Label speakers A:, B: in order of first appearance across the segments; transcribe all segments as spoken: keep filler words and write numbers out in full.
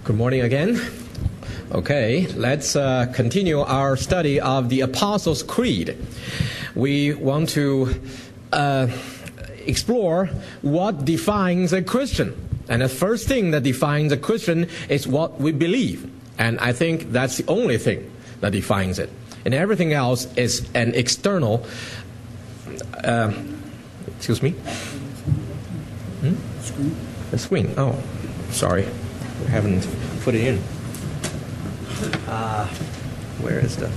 A: Good morning again. Okay, let's uh, continue our study of the Apostles' Creed. We want to uh, explore what defines a Christian. And the first thing that defines a Christian is what we believe. And I think that's the only thing that defines it. And everything else is an external... Uh, excuse me? Hmm?
B: Screen.
A: The screen. Oh, sorry. We haven't put it in. Uh, where is the...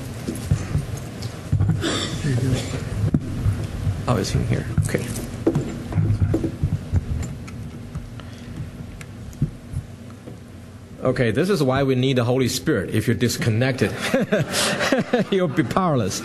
A: Oh, it's in here. Okay. Okay, this is why we need the Holy Spirit. If you're disconnected, you'll be powerless.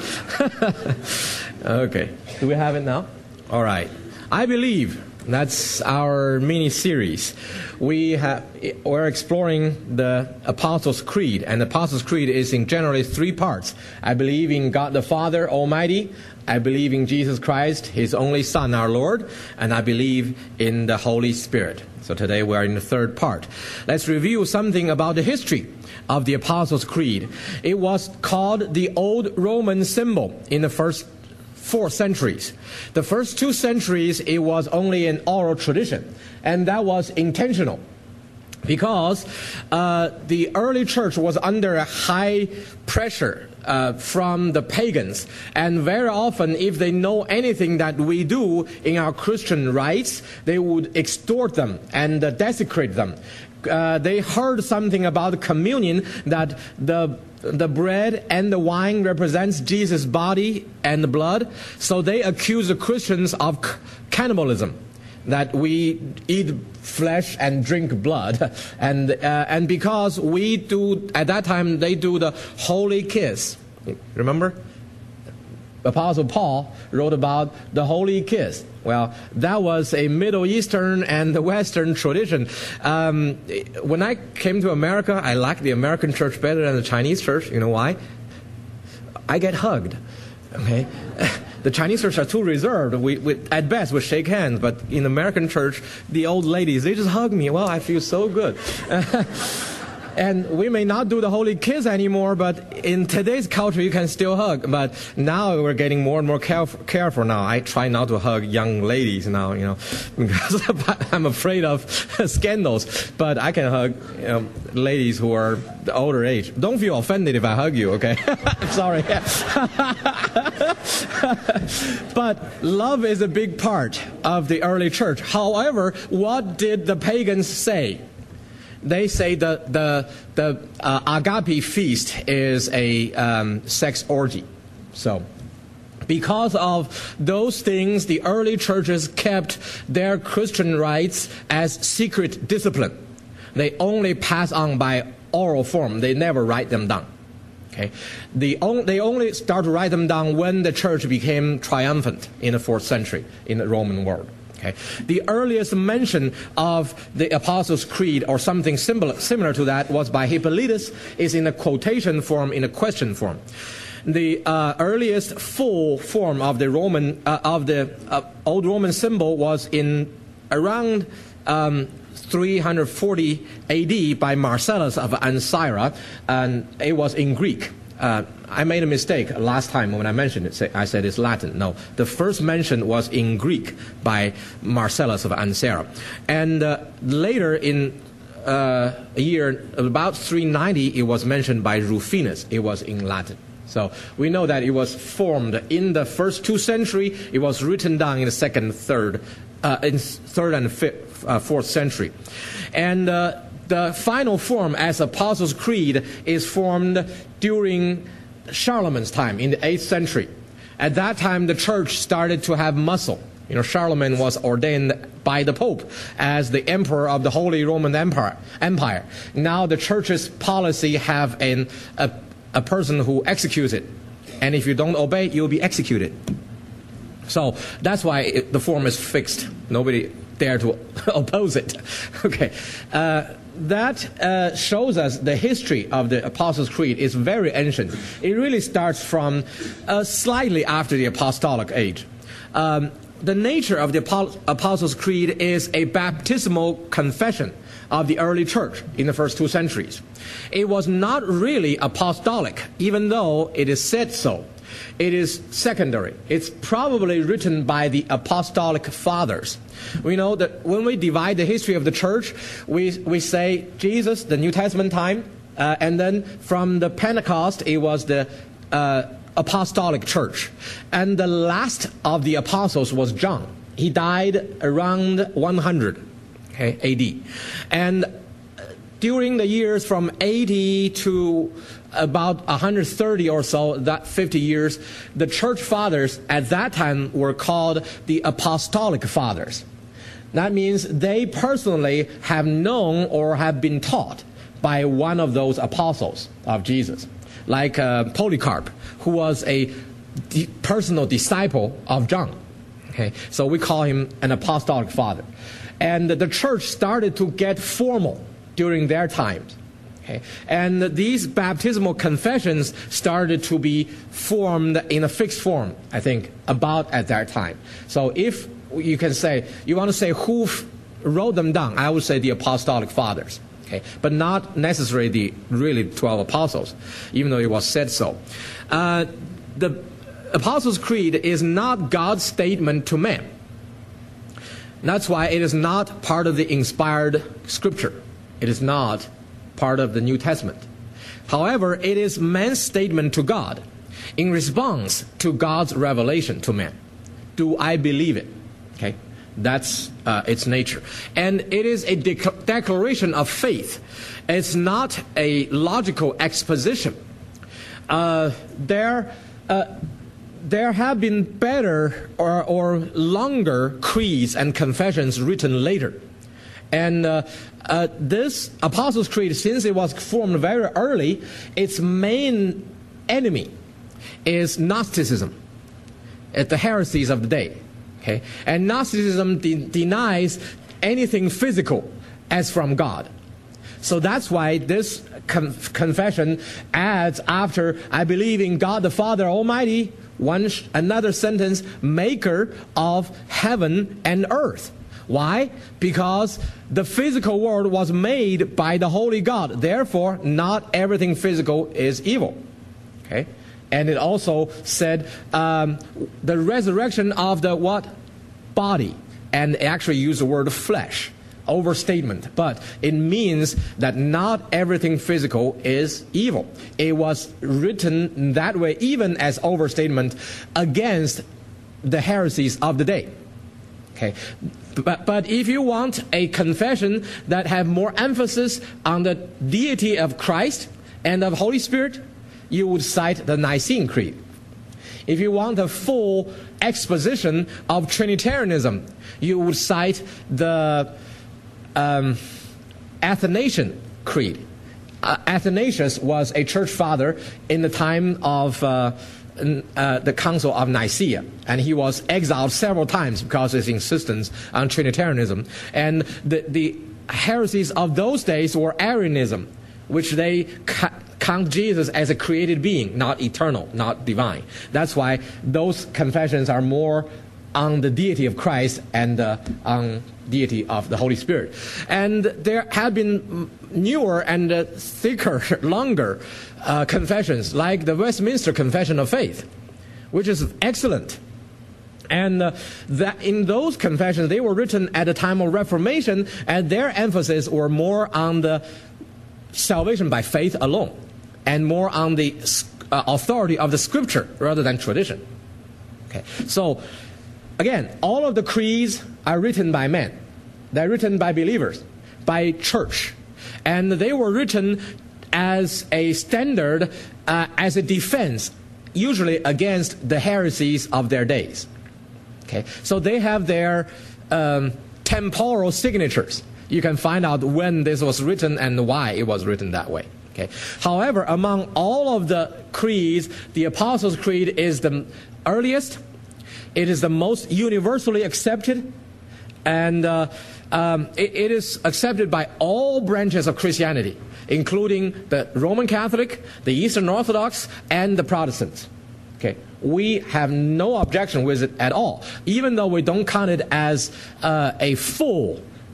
A: Okay. Do we have it now? All right. I believe... That's our mini-series. We have, we're exploring the Apostles' Creed, and the Apostles' Creed is in generally three parts. I believe in God the Father Almighty, I believe in Jesus Christ, His only Son, our Lord, and I believe in the Holy Spirit. So today we are in the third part. Let's review something about the history of the Apostles' Creed. It was called the Old Roman symbol in the first four centuries. The first two centuries, it was only an oral tradition, and that was intentional because uh, the early church was under a high pressure uh, from the pagans, and very often if they know anything that we do in our Christian rites, they would extort them and uh, desecrate them. Uh, they heard something about communion, that the the bread and the wine represents Jesus' body and the blood, so they accuse the Christians of cannibalism, that we eat flesh and drink blood, and uh, and because we do, at that time they do the holy kiss. Remember? Apostle Paul wrote about the holy kiss. Well, that was a Middle Eastern and the Western tradition. Um, when I came to America, I liked the American church better than the Chinese church. You know why? I get hugged. Okay, the Chinese church are too reserved. We, we at best we shake hands, but in the American church, the old ladies, they just hug me. Well, I feel so good. And we may not do the holy kiss anymore, but in today's culture, you can still hug. But now we're getting more and more caref- careful now. I try not to hug young ladies now, you know, because I'm afraid of scandals. But I can hug, you know, ladies who are the older age. Don't feel offended if I hug you, okay? Sorry. But love is a big part of the early church. However, what did the pagans say? They say the the the uh, agape feast is a um, sex orgy. So, because of those things, the early churches kept their Christian rites as secret discipline. They only pass on by oral form. They never write them down. Okay, the on, they only start to write them down when the church became triumphant in the fourth century in the Roman world. Okay. The earliest mention of the Apostles' Creed or something similar, similar to that was by Hippolytus, is in a quotation form, in a question form. The uh, earliest full form of the Roman uh, of the uh, old Roman symbol was in around um, three hundred forty A D by Marcellus of Ancyra, and it was in Greek. Uh, I made a mistake last time when I mentioned it. I said it's Latin. No, the first mention was in Greek by Marcellus of Ancyra. And uh, later in uh, a year, about three ninety, it was mentioned by Rufinus. It was in Latin. So we know that it was formed in the first two century. It was written down in the second, third, uh, in third and fifth, uh, fourth century. And uh, the final form as Apostles' Creed is formed during Charlemagne's time in the eighth century. At that time, the church started to have muscle. You know, Charlemagne was ordained by the Pope as the emperor of the Holy Roman Empire. Empire. Now the church's policy have an, a, a person who executes it. And if you don't obey, you'll be executed. So that's why it, the form is fixed. Nobody dare to oppose it. Okay. Uh, That uh, shows us the history of the Apostles' Creed is very ancient. It really starts from uh, slightly after the Apostolic age. Um, the nature of the Apostles' Creed is a baptismal confession of the early church in the first two centuries. It was not really apostolic, even though it is said so. It is secondary. It's probably written by the apostolic fathers. We know that when we divide the history of the church, we, we say Jesus, the New Testament time, uh, and then from the Pentecost, it was the uh, apostolic church. And the last of the apostles was John. He died around one hundred, okay, A D. And during the years from eighty to about one hundred thirty or so, that fifty years, the church fathers at that time were called the apostolic fathers. That means they personally have known or have been taught by one of those apostles of Jesus, like uh, Polycarp, who was a di- personal disciple of John. Okay, so we call him an apostolic father. And the church started to get formal during their times. Okay. And these baptismal confessions started to be formed in a fixed form, I think, about at that time. So if you can say, you want to say who f- wrote them down, I would say the apostolic fathers. Okay. But not necessarily the really twelve apostles, even though it was said so. Uh, the Apostles' Creed is not God's statement to man. That's why it is not part of the inspired scripture. It is not part of the New Testament. However, it is man's statement to God in response to God's revelation to man. Do I believe it? Okay, that's uh, its nature. And it is a de- declaration of faith. It's not a logical exposition. Uh, there, uh, there have been better or, or longer creeds and confessions written later. And uh, uh, this Apostles' Creed, since it was formed very early, its main enemy is Gnosticism, at the heresies of the day. Okay? And Gnosticism de- denies anything physical as from God. So that's why this con- confession adds after, I believe in God the Father Almighty, one sh- another sentence, maker of heaven and earth. Why? Because the physical world was made by the Holy God. Therefore, not everything physical is evil. Okay? And it also said um, the resurrection of the what? Body. And it actually used the word flesh. Overstatement. But it means that not everything physical is evil. It was written that way, even as overstatement, against the heresies of the day. Okay. But, but if you want a confession that have more emphasis on the deity of Christ and of Holy Spirit, you would cite the Nicene Creed. If you want a full exposition of Trinitarianism, you would cite the um, Athanasian Creed. Uh, Athanasius was a church father in the time of uh, Uh, the Council of Nicaea, and he was exiled several times because of his insistence on Trinitarianism. And the, the heresies of those days were Arianism, which they ca- count Jesus as a created being, not eternal, not divine. That's why those confessions are more on the deity of Christ and uh, on deity of the Holy Spirit. And there have been newer and uh, thicker, longer uh, confessions, like the Westminster Confession of Faith, which is excellent. And uh, that in those confessions, they were written at the time of Reformation, and their emphasis were more on the salvation by faith alone, and more on the uh, authority of the Scripture rather than tradition. Okay, so again, all of the creeds are written by men. They're written by believers, by church. And they were written as a standard, uh, as a defense, usually against the heresies of their days. Okay, so they have their um, temporal signatures. You can find out when this was written and why it was written that way. Okay. However, among all of the creeds, the Apostles' Creed is the earliest. It is the most universally accepted, and uh, um, it, it is accepted by all branches of Christianity, including the Roman Catholic, the Eastern Orthodox, and the Protestants. Okay, we have no objection with it at all, even though we don't count it as uh, a full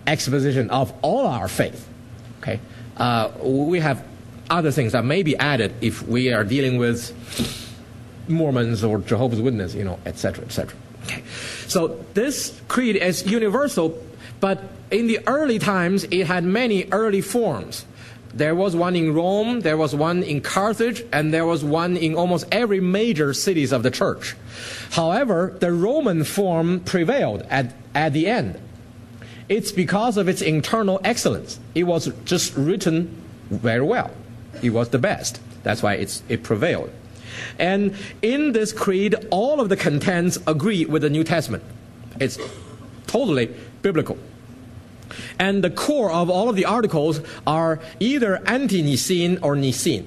A: exposition of all our faith. Okay, uh, we have other things that may be added if we are dealing with Mormons or Jehovah's Witnesses, you know, et cetera, et cetera. Okay, so this creed is universal, but in the early times, it had many early forms. There was one in Rome, there was one in Carthage, and there was one in almost every major cities of the church. However, the Roman form prevailed at, at the end. It's because of its internal excellence. It was just written very well. It was the best. That's why it's, it prevailed. And in this creed, all of the contents agree with the New Testament. It's totally biblical. And the core of all of the articles are either anti-Nicene or Nicene.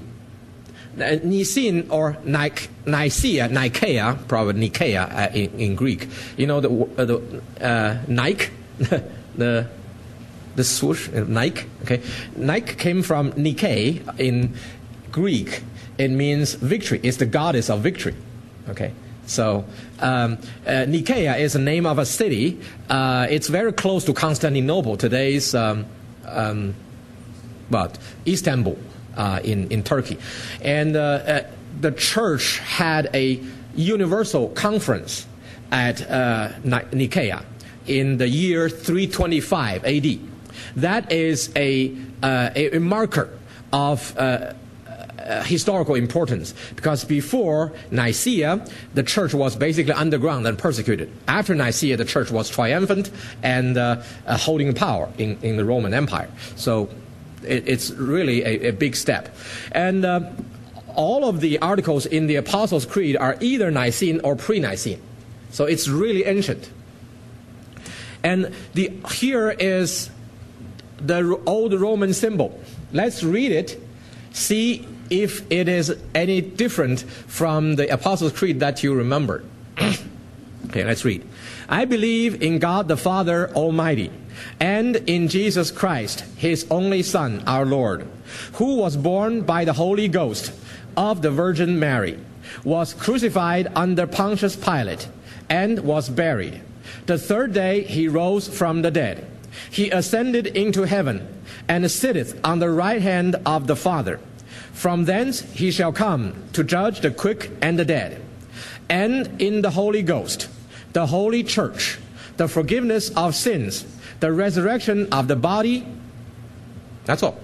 A: Nicene or Nicaea, Nicaea, probably Nicaea uh, in, in Greek. You know the uh, the uh, Nike, the the swoosh, uh, Nike. Okay, Nike came from Nike in Greek. It means victory. It's the goddess of victory. Okay. So um, uh, Nicaea is the name of a city. Uh, it's very close to Constantinople, today's um, um, what Istanbul uh, in in Turkey, and uh, uh, the church had a universal conference at uh, Nicaea in the year three twenty-five A D. That is a uh, a, a marker of Uh, Uh, historical importance, because before Nicaea, the church was basically underground and persecuted. After Nicaea, the church was triumphant and uh, uh, holding power in, in the Roman Empire. So it, it's really a, a big step. And uh, all of the articles in the Apostles' Creed are either Nicene or pre-Nicene. So it's really ancient. And the here is the old Roman symbol. Let's read it, see if it is any different from the Apostles' Creed that you remember. Okay, let's read. I believe in God the Father Almighty, and in Jesus Christ, His only Son, our Lord, who was born by the Holy Ghost of the Virgin Mary, was crucified under Pontius Pilate, and was buried. The third day He rose from the dead. He ascended into heaven, and sitteth on the right hand of the Father. From thence He shall come to judge the quick and the dead. And in the Holy Ghost, the holy church, the forgiveness of sins, the resurrection of the body. That's all.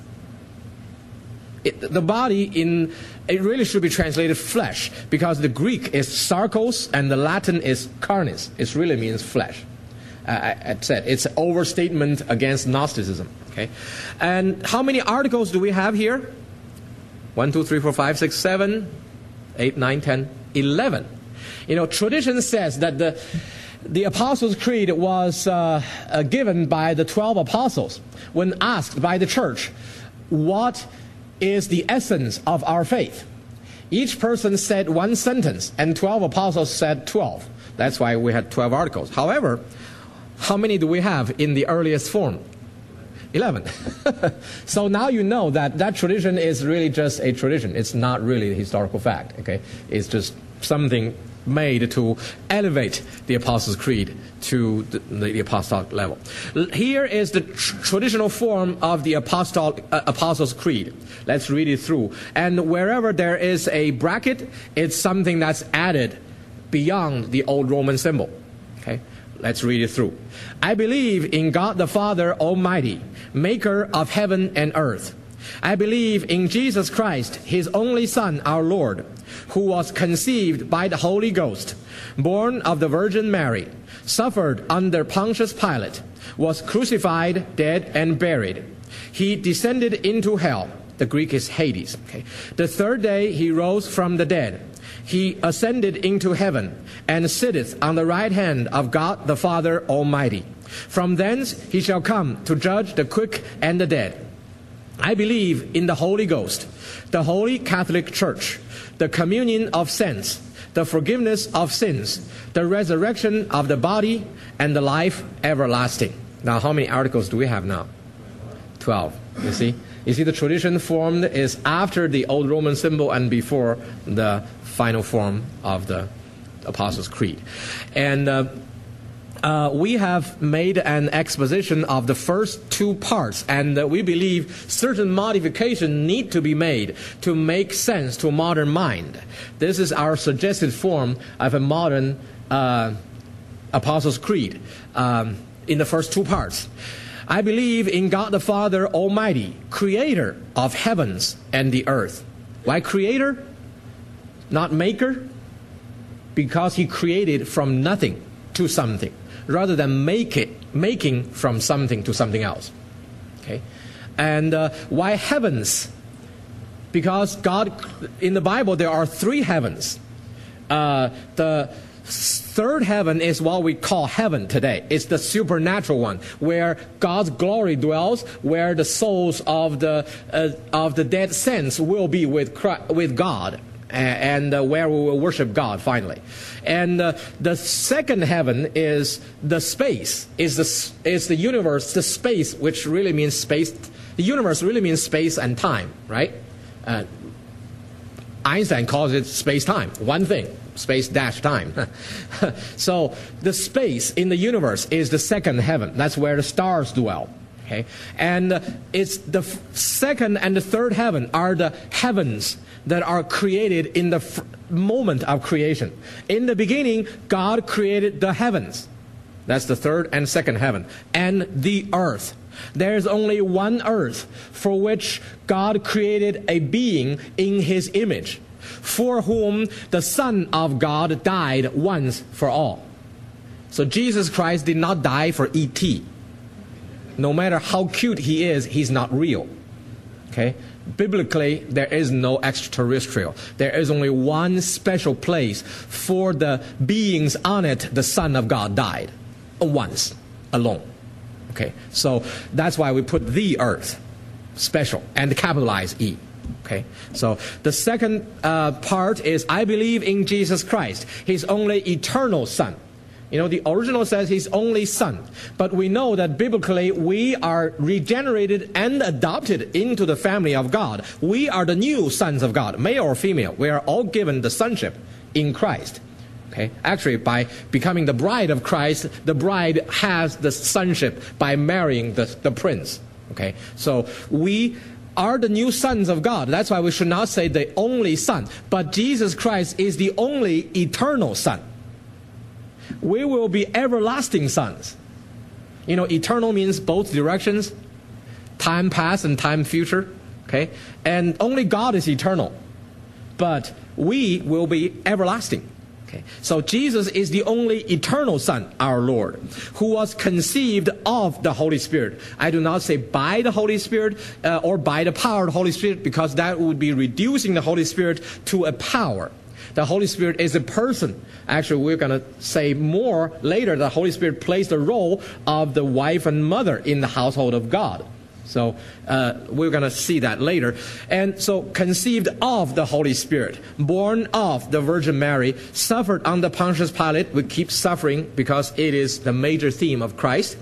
A: It, the body, in it really should be translated flesh, because the Greek is sarkos and the Latin is carnis. It really means flesh. Uh, I, I said it's an overstatement against Gnosticism. Okay, and how many articles do we have here? One, two, three, four, five, six, seven, eight, nine, ten, eleven. You know, tradition says that the the Apostles' Creed was uh, uh, given by the twelve apostles when asked by the church, "What is the essence of our faith?" Each person said one sentence, and twelve apostles said twelve. That's why we had twelve articles. However, how many do we have in the earliest form? eleven. So now you know that that tradition is really just a tradition. It's not really a historical fact. Okay, it's just something made to elevate the Apostles' Creed to the, the apostolic level. Here is the tr traditional form of the apostolic, uh, Apostles' Creed. Let's read it through. And wherever there is a bracket, it's something that's added beyond the old Roman symbol. Okay. Let's read it through. I believe in God the Father Almighty, maker of heaven and earth. I believe in Jesus Christ, His only Son, our Lord, who was conceived by the Holy Ghost, born of the Virgin Mary, suffered under Pontius Pilate, was crucified, dead, and buried. He descended into hell. The Greek is Hades. Okay. The third day He rose from the dead. He ascended into heaven, and sitteth on the right hand of God the Father Almighty. From thence He shall come to judge the quick and the dead. I believe in the Holy Ghost, the holy Catholic Church, the communion of saints, the forgiveness of sins, the resurrection of the body, and the life everlasting. Now, how many articles do we have now? Twelve. You see? You see, the tradition formed is after the old Roman symbol and before the final form of the Apostles' Creed. And uh, uh, we have made an exposition of the first two parts, and uh, we believe certain modifications need to be made to make sense to a modern mind. This is our suggested form of a modern uh, Apostles' Creed um, in the first two parts. I believe in God the Father Almighty, creator of heavens and the earth. Why creator? Not maker? Because he created from nothing to something, rather than make it, making from something to something else. Okay? And uh, why heavens? Because God, in the Bible, there are three heavens. Uh, the third heaven is what we call heaven today. It's the supernatural one, where God's glory dwells, where the souls of the uh, of the dead saints will be with Christ, with God, and uh, where we will worship God finally. And uh, the second heaven is the space, is the is the universe, the space, which really means space. The universe really means space and time, right? Uh, Einstein calls it space-time, one thing. Space dash time. So the space in the universe is the second heaven. That's where the stars dwell. Okay, and uh, it's the f- second and the third heaven are the heavens that are created in the f- moment of creation. In the beginning, God created the heavens. That's the third and second heaven, and the earth. There is only one earth for which God created a being in His image, for whom the Son of God died once for all. So Jesus Christ did not die for E T No matter how cute he is, he's not real. Okay? Biblically, there is no extraterrestrial. There is only one special place for the beings on it. The Son of God died once, alone. Okay? So that's why we put the earth, special, and capitalize E. Okay, so the second uh, part is, I believe in Jesus Christ, His only eternal Son. You know, the original says His only Son. But we know that biblically we are regenerated and adopted into the family of God. We are the new sons of God, male or female. We are all given the sonship in Christ. Okay, actually, by becoming the bride of Christ, the bride has the sonship by marrying the, the prince. Okay, so we are the new sons of God. That's why we should not say the only Son. But Jesus Christ is the only eternal Son. We will be everlasting sons. You know, eternal means both directions, time past and time future. Okay? And only God is eternal. But we will be everlasting. Okay. So Jesus is the only eternal Son, our Lord, who was conceived of the Holy Spirit. I do not say by the Holy Spirit uh, or by the power of the Holy Spirit, because that would be reducing the Holy Spirit to a power. The Holy Spirit is a person. Actually, we're going to say more later. The Holy Spirit plays the role of the wife and mother in the household of God. So uh, we're going to see that later. And so conceived of the Holy Spirit, born of the Virgin Mary, suffered under Pontius Pilate. We keep suffering because it is the major theme of Christ.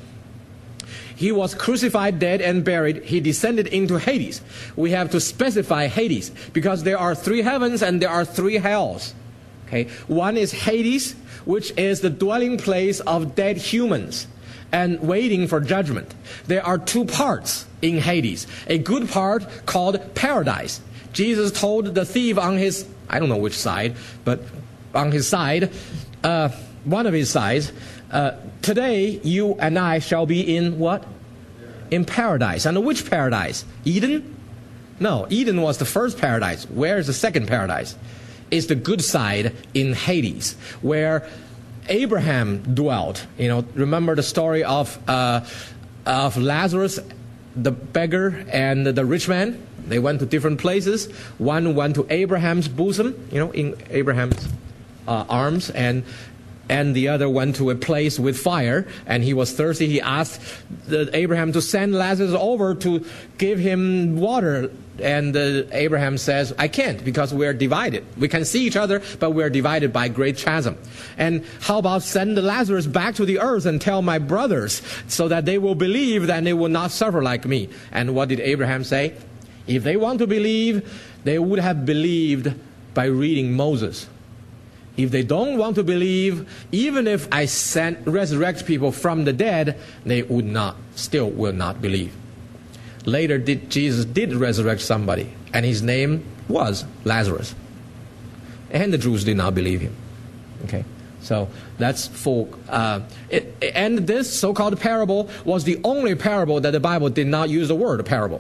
A: He was crucified, dead, and buried. He descended into Hades. We have to specify Hades because there are three heavens and there are three hells. Okay, one is Hades, which is the dwelling place of dead humans and waiting for judgment. There are two parts in Hades. A good part called paradise. Jesus told the thief on his, I don't know which side, but on his side, uh, one of his sides, uh, today you and I shall be in what? In paradise. And which paradise? Eden? No, Eden was the first paradise. Where is the second paradise? It's the good side in Hades, where Abraham dwelt. You know, remember the story of uh, of Lazarus, the beggar, and the rich man? They went to different places. One went to Abraham's bosom, you know, in Abraham's uh, arms, and and the other went to a place with fire, and he was thirsty. He asked the, Abraham to send Lazarus over to give him water. And uh, Abraham says, I can't, because we are divided. We can see each other, but we are divided by a great chasm. And how about send Lazarus back to the earth and tell my brothers so that they will believe that they will not suffer like me? And what did Abraham say? If they want to believe, they would have believed by reading Moses. If they don't want to believe, even if I send, resurrect people from the dead, they would not, still will not believe. Later, did, Jesus did resurrect somebody, and his name was Lazarus. And the Jews did not believe him. Okay, so that's for, uh, it, and this so-called parable was the only parable that the Bible did not use the word parable.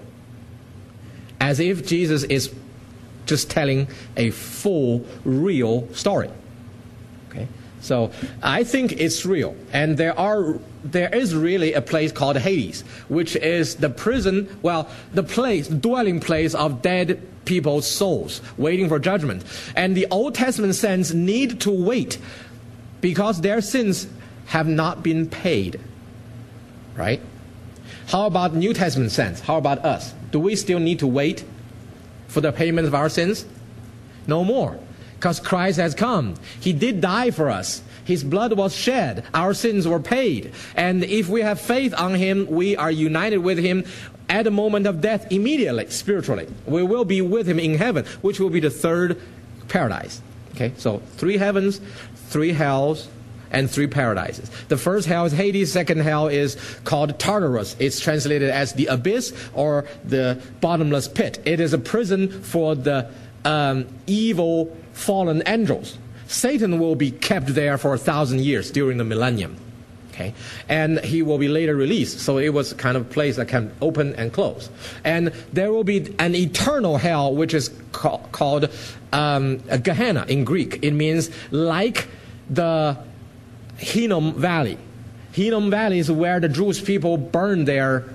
A: As if Jesus is just telling a full, real story. Okay, so I think it's real, and there are there is really a place called Hades, which is the prison, well, the place, dwelling place of dead people's souls, waiting for judgment. And the Old Testament saints need to wait because their sins have not been paid. Right? How about New Testament saints? How about us? Do we still need to wait for the payment of our sins? No more. Because Christ has come. He did die for us. His blood was shed. Our sins were paid. And if we have faith on him, we are united with him at the moment of death immediately, spiritually. We will be with him in heaven, which will be the third paradise. Okay, so three heavens, three hells, and three paradises. The first hell is Hades. Second hell is called Tartarus. It's translated as the abyss or the bottomless pit. It is a prison for the um, evil fallen angels. Satan will be kept there for a thousand years during the millennium. Okay, and he will be later released. So it was kind of a place that can open and close. And there will be an eternal hell, which is ca- called um, Gehenna in Greek. It means like the Hinnom Valley. Hinnom Valley is where the Jewish people burn their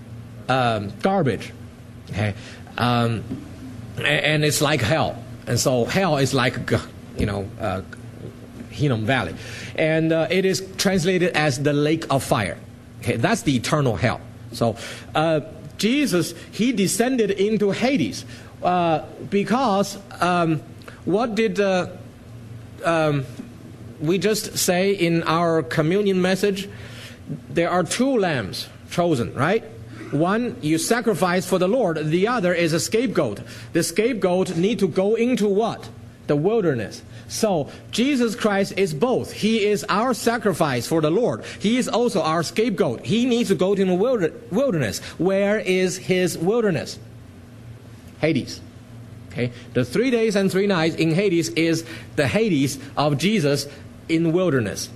A: um, garbage. Okay, um, and, and it's like hell. And so hell is like, you know, uh, Hinnom Valley. And uh, it is translated as the lake of fire. Okay, that's the eternal hell. So uh, Jesus, he descended into Hades uh, because um, what did uh, um, we just say in our communion message? There are two lambs chosen, right? One you sacrifice for the Lord. The other is a scapegoat. The scapegoat need to go into what? The wilderness. So Jesus Christ is both. He is our sacrifice for the Lord. He is also our scapegoat. He needs to go to the wilderness. Where is his wilderness? Hades. Okay. The three days and three nights in Hades is the Hades of Jesus in wilderness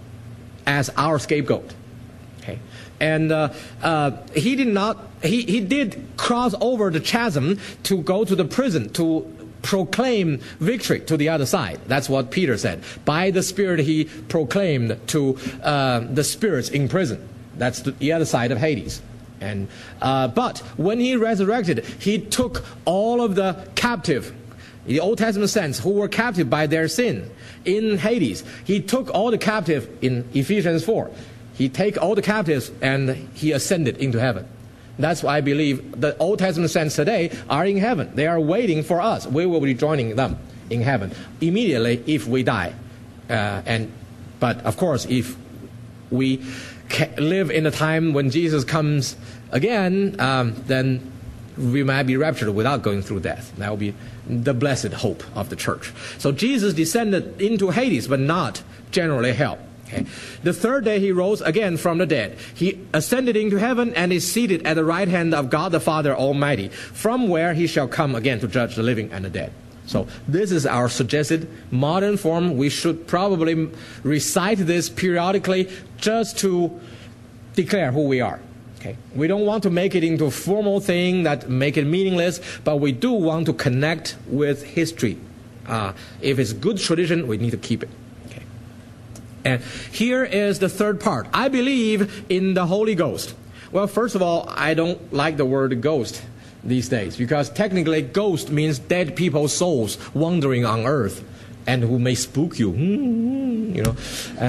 A: as our scapegoat. Okay. And uh, uh, he did not, he, he did cross over the chasm to go to the prison to proclaim victory to the other side. That's what Peter said. By the Spirit he proclaimed to uh, the spirits in prison. That's the other side of Hades. And uh, but when he resurrected, he took all of the captive, the Old Testament saints who were captive by their sin in Hades. He took all the captive in Ephesians four. He take all the captives and he ascended into heaven. That's why I believe the Old Testament saints today are in heaven. They are waiting for us. We will be joining them in heaven immediately if we die. Uh, and but of course, if we ca- live in a time when Jesus comes again, um, then we might be raptured without going through death. That will be the blessed hope of the church. So Jesus descended into Hades, but not generally hell. Okay. The third day he rose again from the dead. He ascended into heaven and is seated at the right hand of God the Father Almighty, from where he shall come again to judge the living and the dead. So this is our suggested modern form. We should probably recite this periodically just to declare who we are. Okay. We don't want to make it into a formal thing that make it meaningless, but we do want to connect with history. Uh, if it's good tradition, we need to keep it. And here is the third part. I believe in the Holy Ghost. Well, first of all, I don't like the word ghost these days because technically ghost means dead people's souls wandering on earth and who may spook you. You know,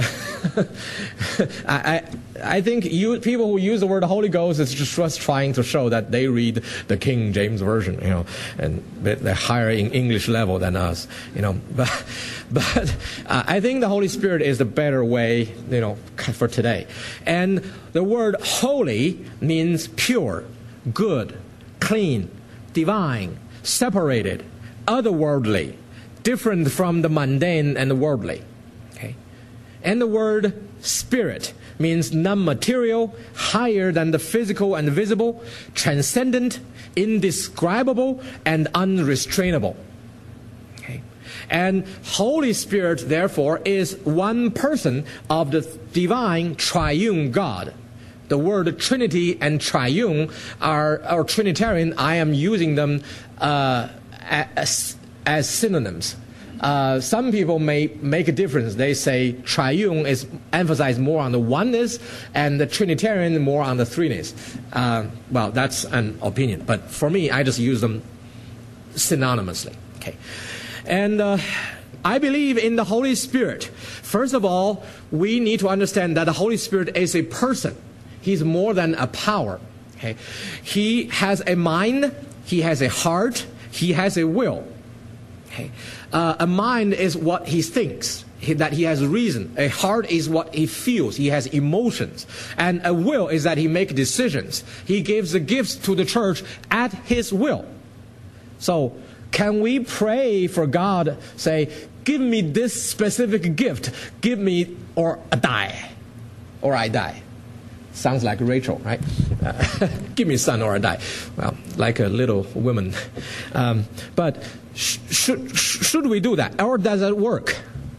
A: I, I I think you people who use the word Holy Ghost is just, just trying to show that they read the King James Version, you know, and they're higher in English level than us, you know. But but uh, I think the Holy Spirit is the better way, you know, for today. And the word holy means pure, good, clean, divine, separated, otherworldly, different from the mundane and the worldly. Okay? And the word spirit means non-material, higher than the physical and visible, transcendent, indescribable, and unrestrainable. Okay? And Holy Spirit, therefore, is one person of the divine triune God. The word Trinity and triune are, or Trinitarian, I am using them uh, as, as synonyms. Uh, some people may make a difference. They say triune is emphasized more on the oneness, and the Trinitarian more on the threeness. Uh, well, that's an opinion, but for me, I just use them synonymously. Okay, and uh, I believe in the Holy Spirit. First of all, we need to understand that the Holy Spirit is a person. He's more than a power. Okay, he has a mind. He has a heart. He has a will. Okay. Uh, a mind is what he thinks, he, that he has reason. A heart is what he feels. He has emotions. And a will is that he makes decisions. He gives the gifts to the church at his will. So can we pray for God, say, give me this specific gift, give me, or I die, or I die? Sounds like Rachel, right? Uh, give me a son or I die. Well, like a little woman. Um, but sh should, sh should we do that? Or does it work?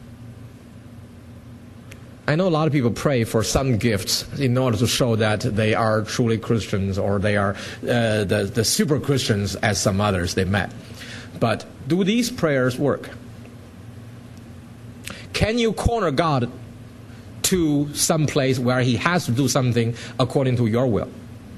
A: I know a lot of people pray for some gifts in order to show that they are truly Christians, or they are uh, the, the super Christians as some others they met. But do these prayers work? Can you corner God to some place where he has to do something according to your will?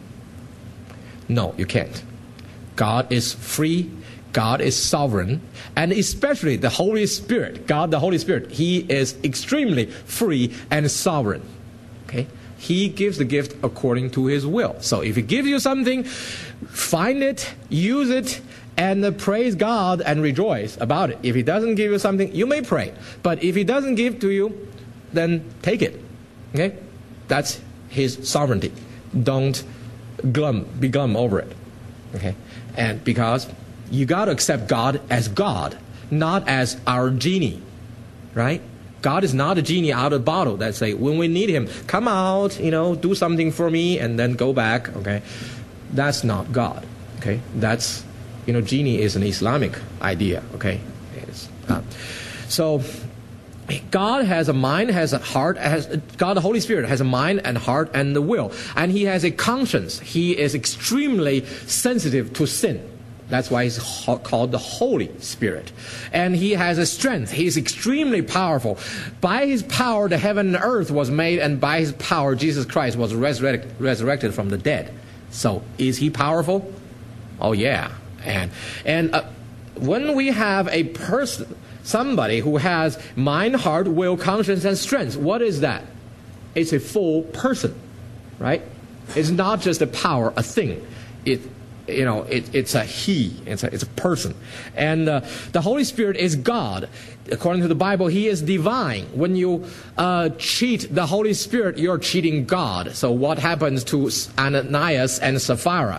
A: No, you can't. God is free. God is sovereign. And especially the Holy Spirit, God the Holy Spirit, he is extremely free and sovereign. Okay? He gives the gift according to his will. So if he gives you something, find it, use it, and uh, praise God and rejoice about it. If he doesn't give you something, you may pray. But if he doesn't give to you, then take it. Okay? That's his sovereignty. Don't glum, be glum over it. Okay? And because you got to accept God as God, not as our genie. Right? God is not a genie out of the bottle that say, when we need him, come out, you know, do something for me, and then go back. Okay? That's not God. Okay? That's, you know, genie is an Islamic idea. Okay? It's, uh, so God has a mind, has a heart, has, God the Holy Spirit has a mind and heart and the will. And he has a conscience. He is extremely sensitive to sin. That's why he's called the Holy Spirit. And he has a strength. He is extremely powerful. By his power, the heaven and earth was made, and by his power, Jesus Christ was resurrected, resurrected from the dead. So, is he powerful? Oh, yeah. And, and uh, when we have a person, somebody who has mind, heart, will, conscience, and strength, what is that? It's a full person, right? It's not just a power, a thing. It, you know, it, it's a he. It's a, it's a person. And uh, the Holy Spirit is God. According to the Bible, he is divine. When you uh, cheat the Holy Spirit, you're cheating God. So what happens to Ananias and Sapphira?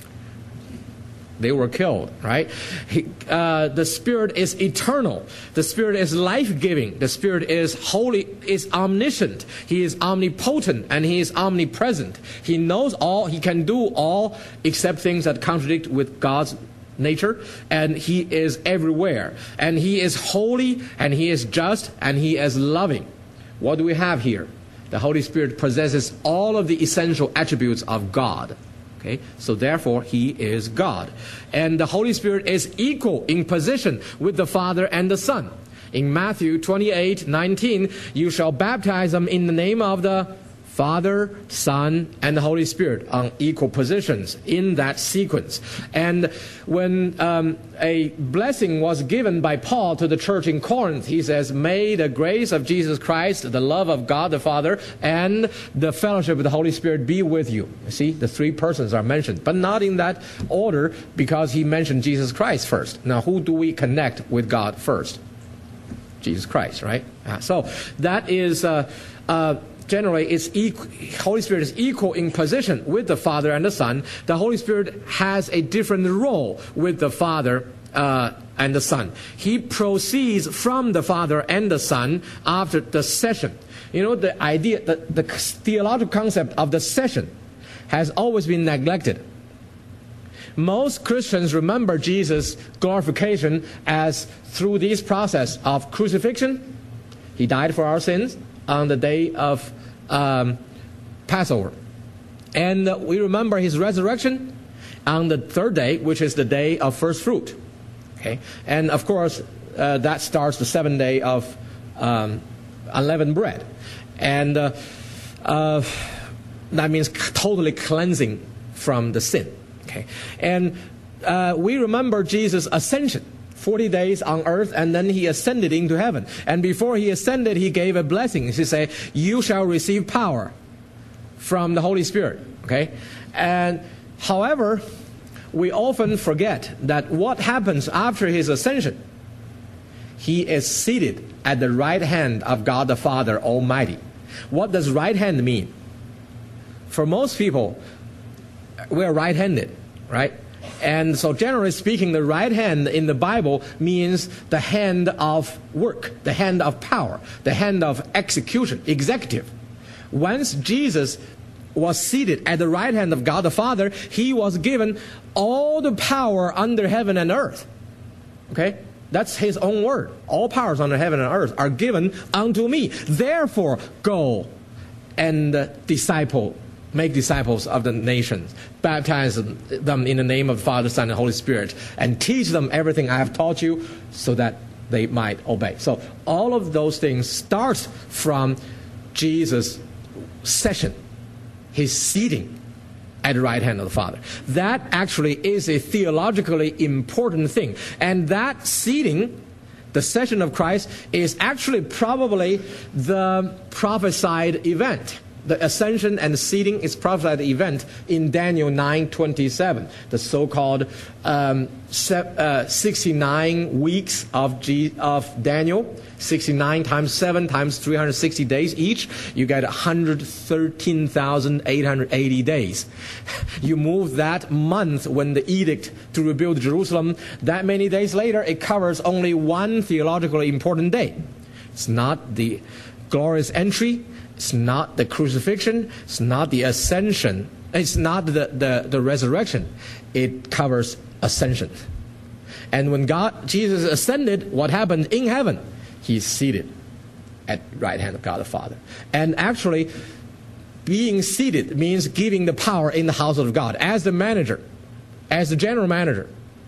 A: They were killed, right? He, uh, the Spirit is eternal. The Spirit is life-giving. The Spirit is holy, is omniscient. He is omnipotent, and he is omnipresent. He knows all. He can do all except things that contradict with God's nature. And he is everywhere. And he is holy, and he is just, and he is loving. What do we have here? The Holy Spirit possesses all of the essential attributes of God. Okay? So therefore, he is God. And the Holy Spirit is equal in position with the Father and the Son. In Matthew twenty-eight nineteen, you shall baptize them in the name of the Father, Son, and the Holy Spirit on equal positions in that sequence. And when um, a blessing was given by Paul to the church in Corinth, he says, may the grace of Jesus Christ, the love of God the Father, and the fellowship of the Holy Spirit be with you. See, the three persons are mentioned, but not in that order because he mentioned Jesus Christ first. Now, who do we connect with God first? Jesus Christ, right? Uh, so that is... Uh, uh, Generally, it's equal, Holy Spirit is equal in position with the Father and the Son. The Holy Spirit has a different role with the Father uh, and the Son. He proceeds from the Father and the Son after the session. You know, the idea, the, the theological concept of the session has always been neglected. Most Christians remember Jesus' glorification as through this process of crucifixion. He died for our sins on the day of um, Passover. And uh, we remember his resurrection on the third day, which is the day of first fruit. Okay? And of course, uh, that starts the seventh day of um, unleavened bread. And uh, uh, that means totally cleansing from the sin. Okay? And uh, we remember Jesus' ascension, forty days on earth, and then he ascended into heaven. And before he ascended, he gave a blessing. He said, you shall receive power from the Holy Spirit. Okay? And however, we often forget that what happens after his ascension, he is seated at the right hand of God the Father Almighty. What does right hand mean? For most people, we're right-handed, right? And so generally speaking, the right hand in the Bible means the hand of work, the hand of power, the hand of execution, executive. Once Jesus was seated at the right hand of God the Father, he was given all the power under heaven and earth. Okay? That's his own word. All powers under heaven and earth are given unto me. Therefore, go and uh, disciple, make disciples of the nations, baptize them in the name of the Father, Son, and Holy Spirit, and teach them everything I have taught you so that they might obey. So all of those things start from Jesus' session, his seating at the right hand of the Father. That actually is a theologically important thing. And that seating, the session of Christ, is actually probably the prophesied event. The ascension and seating is prophesied event in Daniel nine twenty-seven, the so-called um, uh, sixty-nine weeks of, G of Daniel. sixty-nine times seven times three hundred sixty days each, you get one hundred thirteen thousand eight hundred eighty days. You move that month when the edict to rebuild Jerusalem, that many days later, it covers only one theologically important day. It's not the glorious entry, it's not the crucifixion, it's not the ascension, it's not the, the, the resurrection. It covers ascension. And when God, Jesus ascended, what happened in heaven? He's seated at the right hand of God the Father. And actually, being seated means giving the power in the house of God as the manager, as the general manager.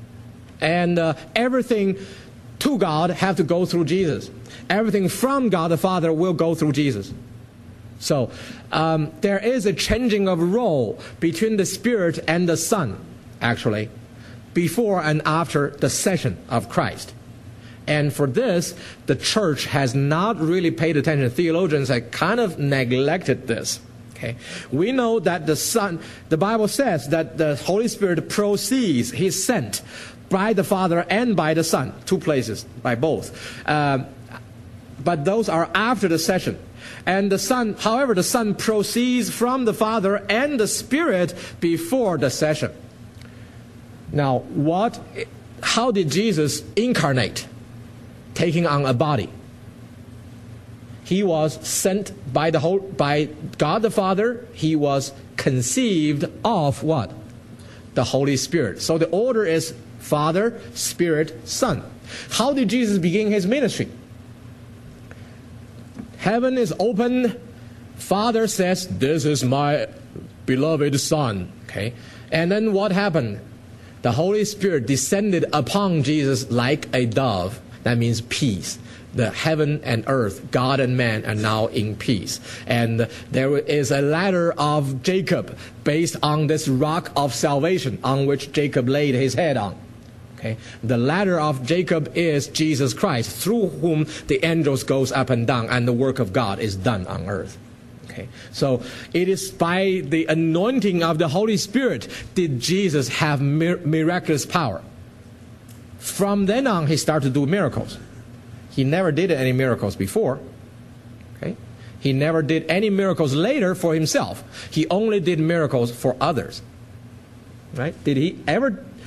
A: And uh, everything to God have to go through Jesus. Everything from God the Father will go through Jesus. So um, there is a changing of role between the Spirit and the Son, actually, before and after the session of Christ. And for this, the church has not really paid attention. Theologians have kind of neglected this. Okay? We know that the Son, the Bible says that the Holy Spirit proceeds, He's sent by the Father and by the Son. Two places, by both. Uh, but those are after the session. And the Son, however, the Son proceeds from the Father and the Spirit before the session. Now, what, how did Jesus incarnate? Taking on a body. He was sent by the whole, by God the Father. He was conceived of what? The Holy Spirit. So the order is Father, Spirit, Son. How did Jesus begin his ministry? Heaven is open. Father says, "This is my beloved Son." Okay, and then what happened? The Holy Spirit descended upon Jesus like a dove. That means peace. The heaven and earth, God and man, are now in peace. And there is a ladder of Jacob based on this rock of salvation on which Jacob laid his head on. Okay? The ladder of Jacob is Jesus Christ, through whom the angels goes up and down, and the work of God is done on earth. Okay? So it is by the anointing of the Holy Spirit did Jesus have mir miraculous power. From then on, he started to do miracles. He never did any miracles before. Okay? He never did any miracles later for himself. He only did miracles for others. Right? Did he ever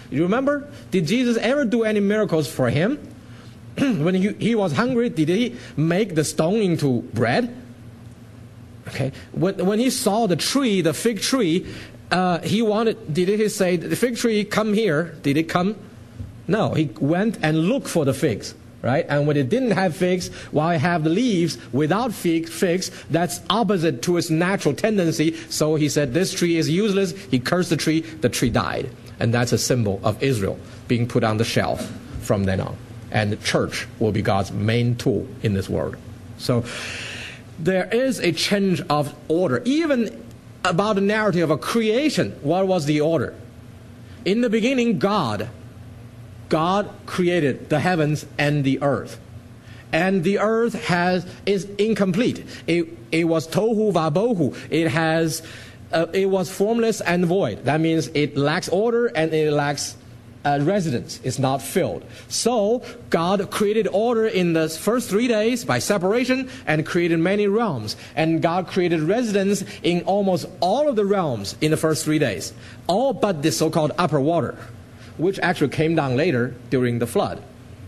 A: You remember? Did Jesus ever do any miracles for him? When he, he was hungry, did he make the stone into bread? Okay. When, when he saw the tree, the fig tree, uh, he wanted, did he say, the fig tree, come here? Did it come? No. He went and looked for the figs. Right? And when it didn't have figs, while it have the leaves without fig, figs, that's opposite to its natural tendency. So he said, this tree is useless. He cursed the tree. The tree died. And that's a symbol of Israel being put on the shelf from then on. And the church will be God's main tool in this world. So there is a change of order. Even about the narrative of creation, what was the order? In the beginning, God God created the heavens and the earth. And the earth has is incomplete. It, it was tohu vabohu. It has uh, it was formless and void. That means it lacks order and it lacks uh, residence. It's not filled. So God created order in the first three days by separation and created many realms. And God created residence in almost all of the realms in the first three days. All but the so-called upper water, which actually came down later during the flood.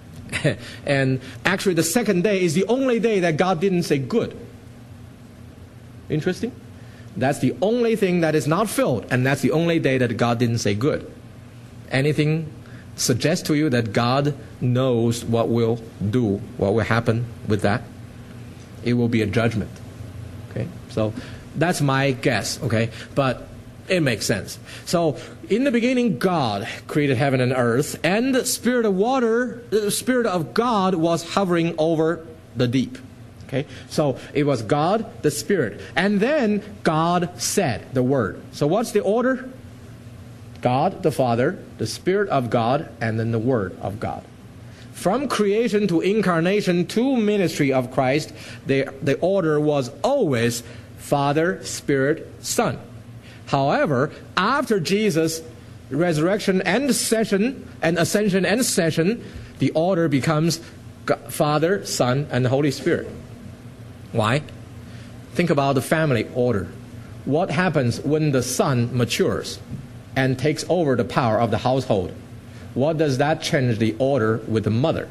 A: And actually the second day is the only day that God didn't say good. Interesting? That's the only thing that is not filled, and that's the only day that God didn't say good. Anything suggests to you that God knows what will do, what will happen with that? It will be a judgment. Okay? So that's my guess, okay? But it makes sense. So, in the beginning, God created heaven and earth, and the Spirit of water, the Spirit of God was hovering over the deep. Okay? So, it was God, the Spirit. And then, God said the Word. So, what's the order? God, the Father, the Spirit of God, and then the Word of God. From creation to incarnation to ministry of Christ, the, the order was always Father, Spirit, Son. However, after Jesus' resurrection and ascension, and ascension and ascension, the order becomes Father, Son, and the Holy Spirit. Why? Think about the family order. What happens when the son matures and takes over the power of the household? What does that change the order with the mother?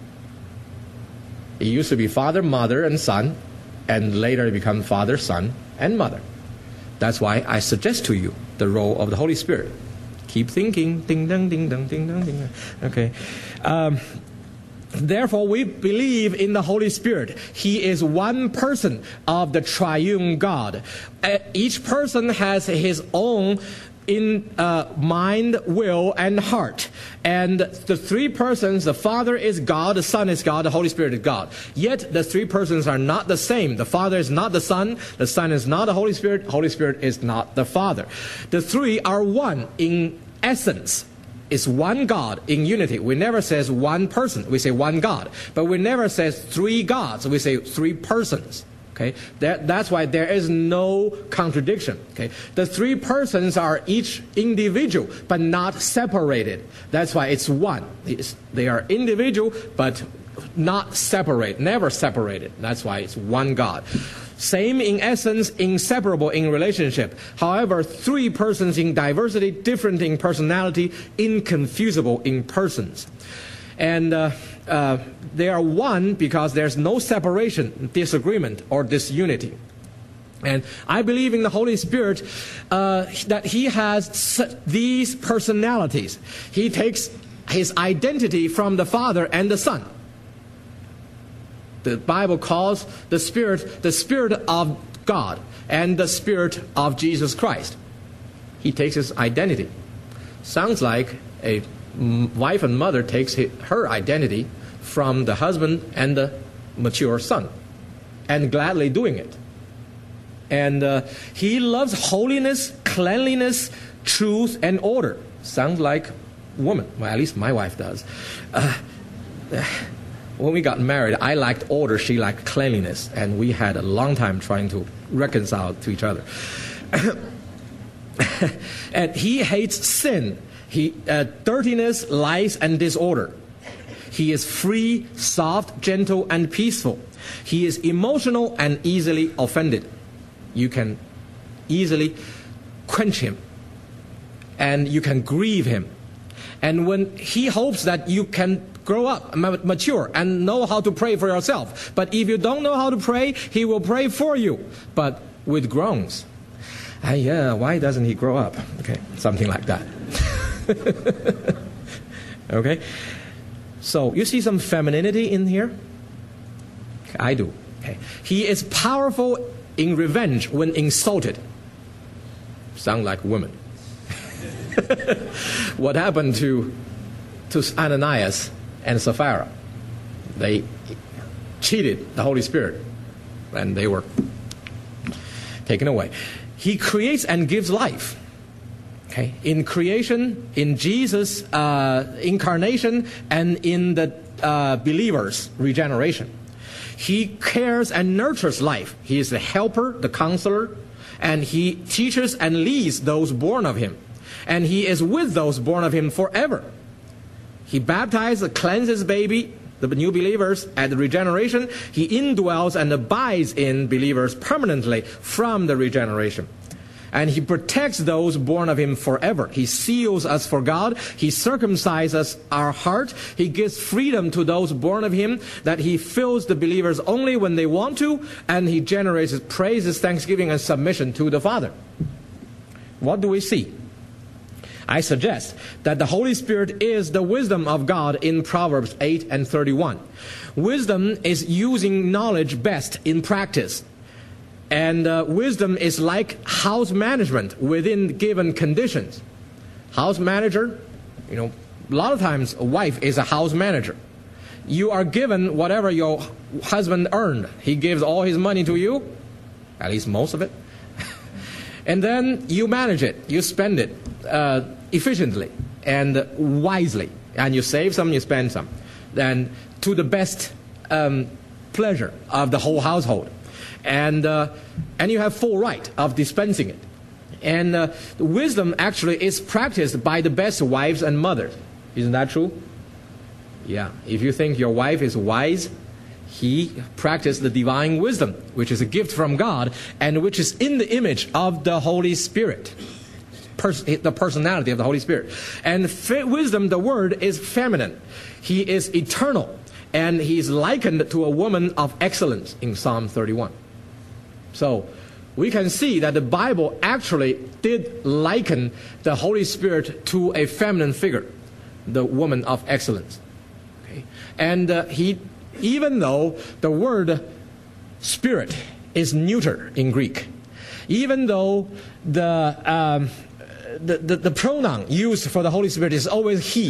A: It used to be father, mother, and son, and later it becomes father, son, and mother. That's why I suggest to you the role of the Holy Spirit. Keep thinking. Ding, dong, ding, dong, ding, dong, ding. Okay. Um, therefore, we believe in the Holy Spirit. He is one person of the triune God. Uh, each person has his own in uh, mind, will, and heart. And the three persons, the Father is God, the Son is God, the Holy Spirit is God. Yet the three persons are not the same. The Father is not the Son, the Son is not the Holy Spirit, Holy Spirit is not the Father. The three are one in essence. It's one God in unity. We never says one person. We say one God. But we never says three gods. We say three persons. Okay, that, that's why there is no contradiction. Okay, the three persons are each individual, but not separated. That's why it's one. It's, they are individual, but not separate, never separated. That's why it's one God. Same in essence, inseparable in relationship. However, three persons in diversity, different in personality, inconfusible in persons. And uh, uh, they are one because there's no separation, disagreement, or disunity. And I believe in the Holy Spirit uh, that He has these personalities. He takes His identity from the Father and the Son. The Bible calls the Spirit the Spirit of God and the Spirit of Jesus Christ. He takes His identity. Sounds like a wife and mother takes her identity from the husband and the mature son, and gladly doing it. And uh, he loves holiness, cleanliness, truth, and order. Sounds like woman. Well, at least my wife does. Uh, when we got married, I liked order, she liked cleanliness, and we had a long time trying to reconcile to each other. And he hates sin. He, uh, dirtiness, lies, and disorder. He is free, soft, gentle, and peaceful. He is emotional and easily offended. You can easily quench him, and you can grieve him. And when he hopes that you can grow up, mature, and know how to pray for yourself. But if you don't know how to pray, he will pray for you, but with groans. Ah, yeah, why doesn't he grow up? Okay, something like that. Okay? So, you see some femininity in here? I do. Okay. He is powerful in revenge when insulted. Sound like women. What happened to, to Ananias and Sapphira? They cheated the Holy Spirit, and they were taken away. He creates and gives life. Okay, in creation, in Jesus' uh, incarnation, and in the uh, believer's regeneration. He cares and nurtures life. He is the helper, the counselor, and he teaches and leads those born of him. And he is with those born of him forever. He baptizes, cleanses baby, the new believers at the regeneration. He indwells and abides in believers permanently from the regeneration. And he protects those born of him forever. He seals us for God. He circumcises our heart. He gives freedom to those born of him, that he fills the believers only when they want to, and he generates praises, thanksgiving, and submission to the Father. What do we see? I suggest that the Holy Spirit is the wisdom of God in Proverbs eight and thirty-one. Wisdom is using knowledge best in practice. And uh, wisdom is like house management within given conditions. House manager, you know, a lot of times a wife is a house manager. You are given whatever your husband earned. He gives all his money to you, at least most of it. And then you manage it. You spend it uh, efficiently and wisely. And you save some, you spend some. Then to the best um, pleasure of the whole household. And uh, and you have full right of dispensing it. And uh, wisdom actually is practiced by the best wives and mothers. Isn't that true? Yeah. If you think your wife is wise, he practiced the divine wisdom, which is a gift from God, and which is in the image of the Holy Spirit. Pers- the personality of the Holy Spirit. And fe- wisdom, the word, is feminine. He is eternal. And he is likened to a woman of excellence in Psalm thirty-one. So we can see that the Bible actually did liken the Holy Spirit to a feminine figure, the woman of excellence. Okay? And uh, he, even though the word spirit is neuter in Greek, even though the, um, the, the, the pronoun used for the Holy Spirit is always he,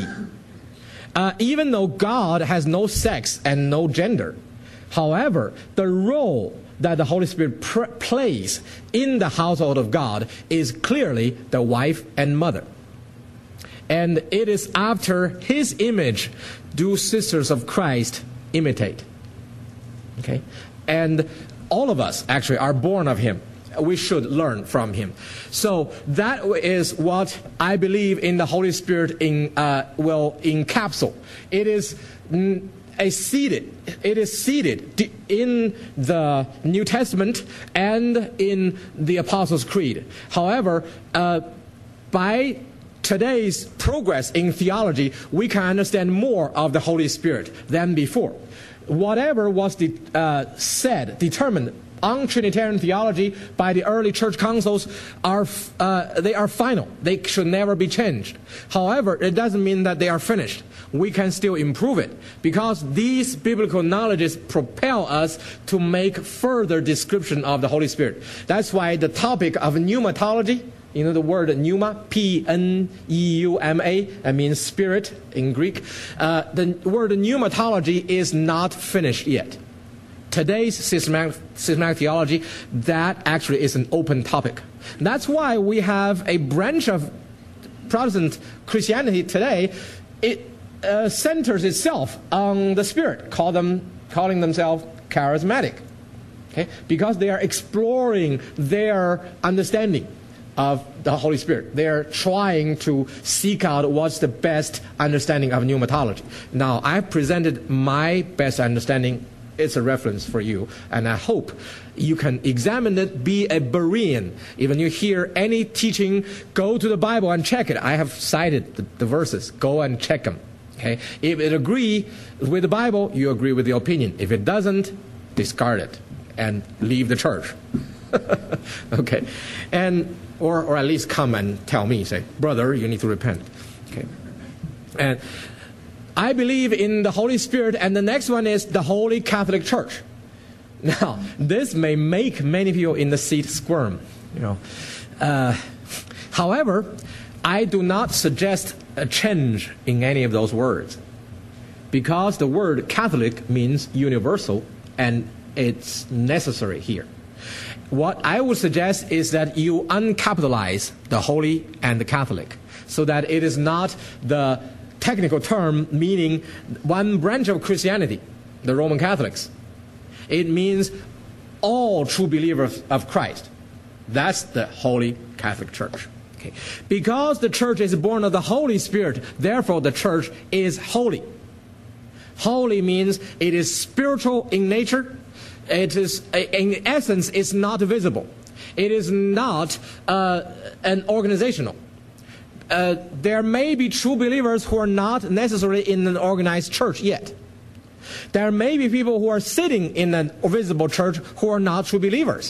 A: uh, even though God has no sex and no gender, however, the role that the Holy Spirit pr- plays in the household of God is clearly the wife and mother. And it is after his image do sisters of Christ imitate. Okay? And all of us actually are born of him. We should learn from him. So that is what I believe in the Holy Spirit in uh, will encapsulate. It is mm, a seated. It is seated in the New Testament and in the Apostles' Creed. However, uh, by today's progress in theology, we can understand more of the Holy Spirit than before. Whatever was de- uh, said, determined on Trinitarian theology by the early church councils are uh, they are final. They should never be changed. However, it doesn't mean that they are finished. We can still improve it, because these biblical knowledges propel us to make further description of the Holy Spirit. That's why the topic of pneumatology, you know the word pneuma, P N E U M A, that means spirit in Greek. Uh, the word pneumatology is not finished yet. Today's systematic, systematic theology, that actually is an open topic. That's why we have a branch of Protestant Christianity today. It uh, centers itself on the Spirit, call them, calling themselves charismatic. Okay? Because they are exploring their understanding of the Holy Spirit. They are trying to seek out what's the best understanding of pneumatology. Now, I've presented my best understanding it's a reference for you. And I hope you can examine it, be a Berean. Even you hear any teaching, go to the Bible and check it. I have cited the, the verses. Go and check them. Okay? If it agree with the Bible, you agree with the opinion. If it doesn't, discard it and leave the church. Okay? And or or at least come and tell me, say, brother, you need to repent. Okay? And I believe in the Holy Spirit, and the next one is the Holy Catholic Church. Now, this may make many people in the seat squirm, you know. Uh, however, I do not suggest a change in any of those words, because the word Catholic means universal, and it's necessary here. What I would suggest is that you uncapitalize the Holy and the Catholic, so that it is not the technical term meaning one branch of Christianity, the Roman Catholics. It means all true believers of Christ. That's the Holy Catholic Church. Okay. Because the church is born of the Holy Spirit, therefore the church is holy. Holy means it is spiritual in nature. It is, in essence, it's not visible. It is not uh, an organizational. Uh, there may be true believers who are not necessarily in an organized church yet. There may be people who are sitting in a visible church who are not true believers.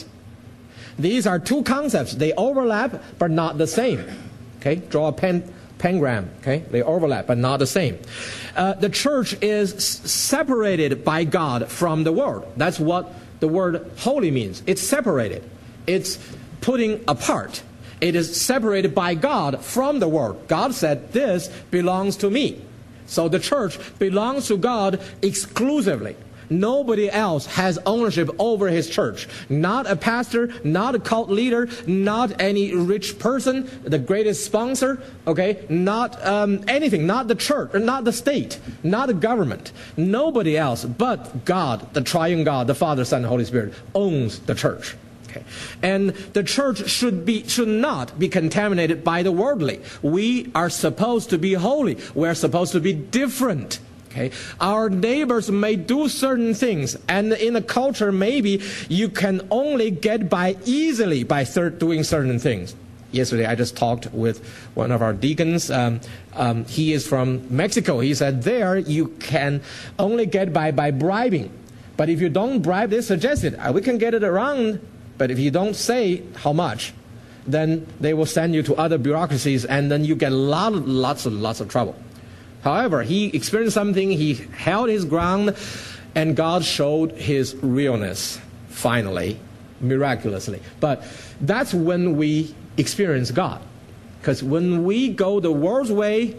A: These are two concepts. They overlap, but not the same. Okay, draw a pen, pengram. Okay, they overlap, but not the same. Uh, the church is s- separated by God from the world. That's what the word holy means. It's separated. It's putting apart. It is separated by God from the world. God said, this belongs to me. So the church belongs to God exclusively. Nobody else has ownership over his church. Not a pastor, not a cult leader, not any rich person, the greatest sponsor, okay? Not um, anything, not the church, not the state, not the government. Nobody else but God, the triune God, the Father, Son, and Holy Spirit, owns the church. Okay. And the church should be should not be contaminated by the worldly. We are supposed to be holy. We're supposed to be different. Okay. Our neighbors may do certain things, and in a culture maybe you can only get by easily by thir- doing certain things. Yesterday I just talked with one of our deacons. Um, um, he is from Mexico. He said there you can only get by by bribing. But if you don't bribe, they suggested uh, we can get it around. But if you don't say how much, then they will send you to other bureaucracies, and then you get a lot, lots and lots of trouble. However, he experienced something, he held his ground, and God showed his realness, finally, miraculously. But that's when we experience God. Because when we go the world's way,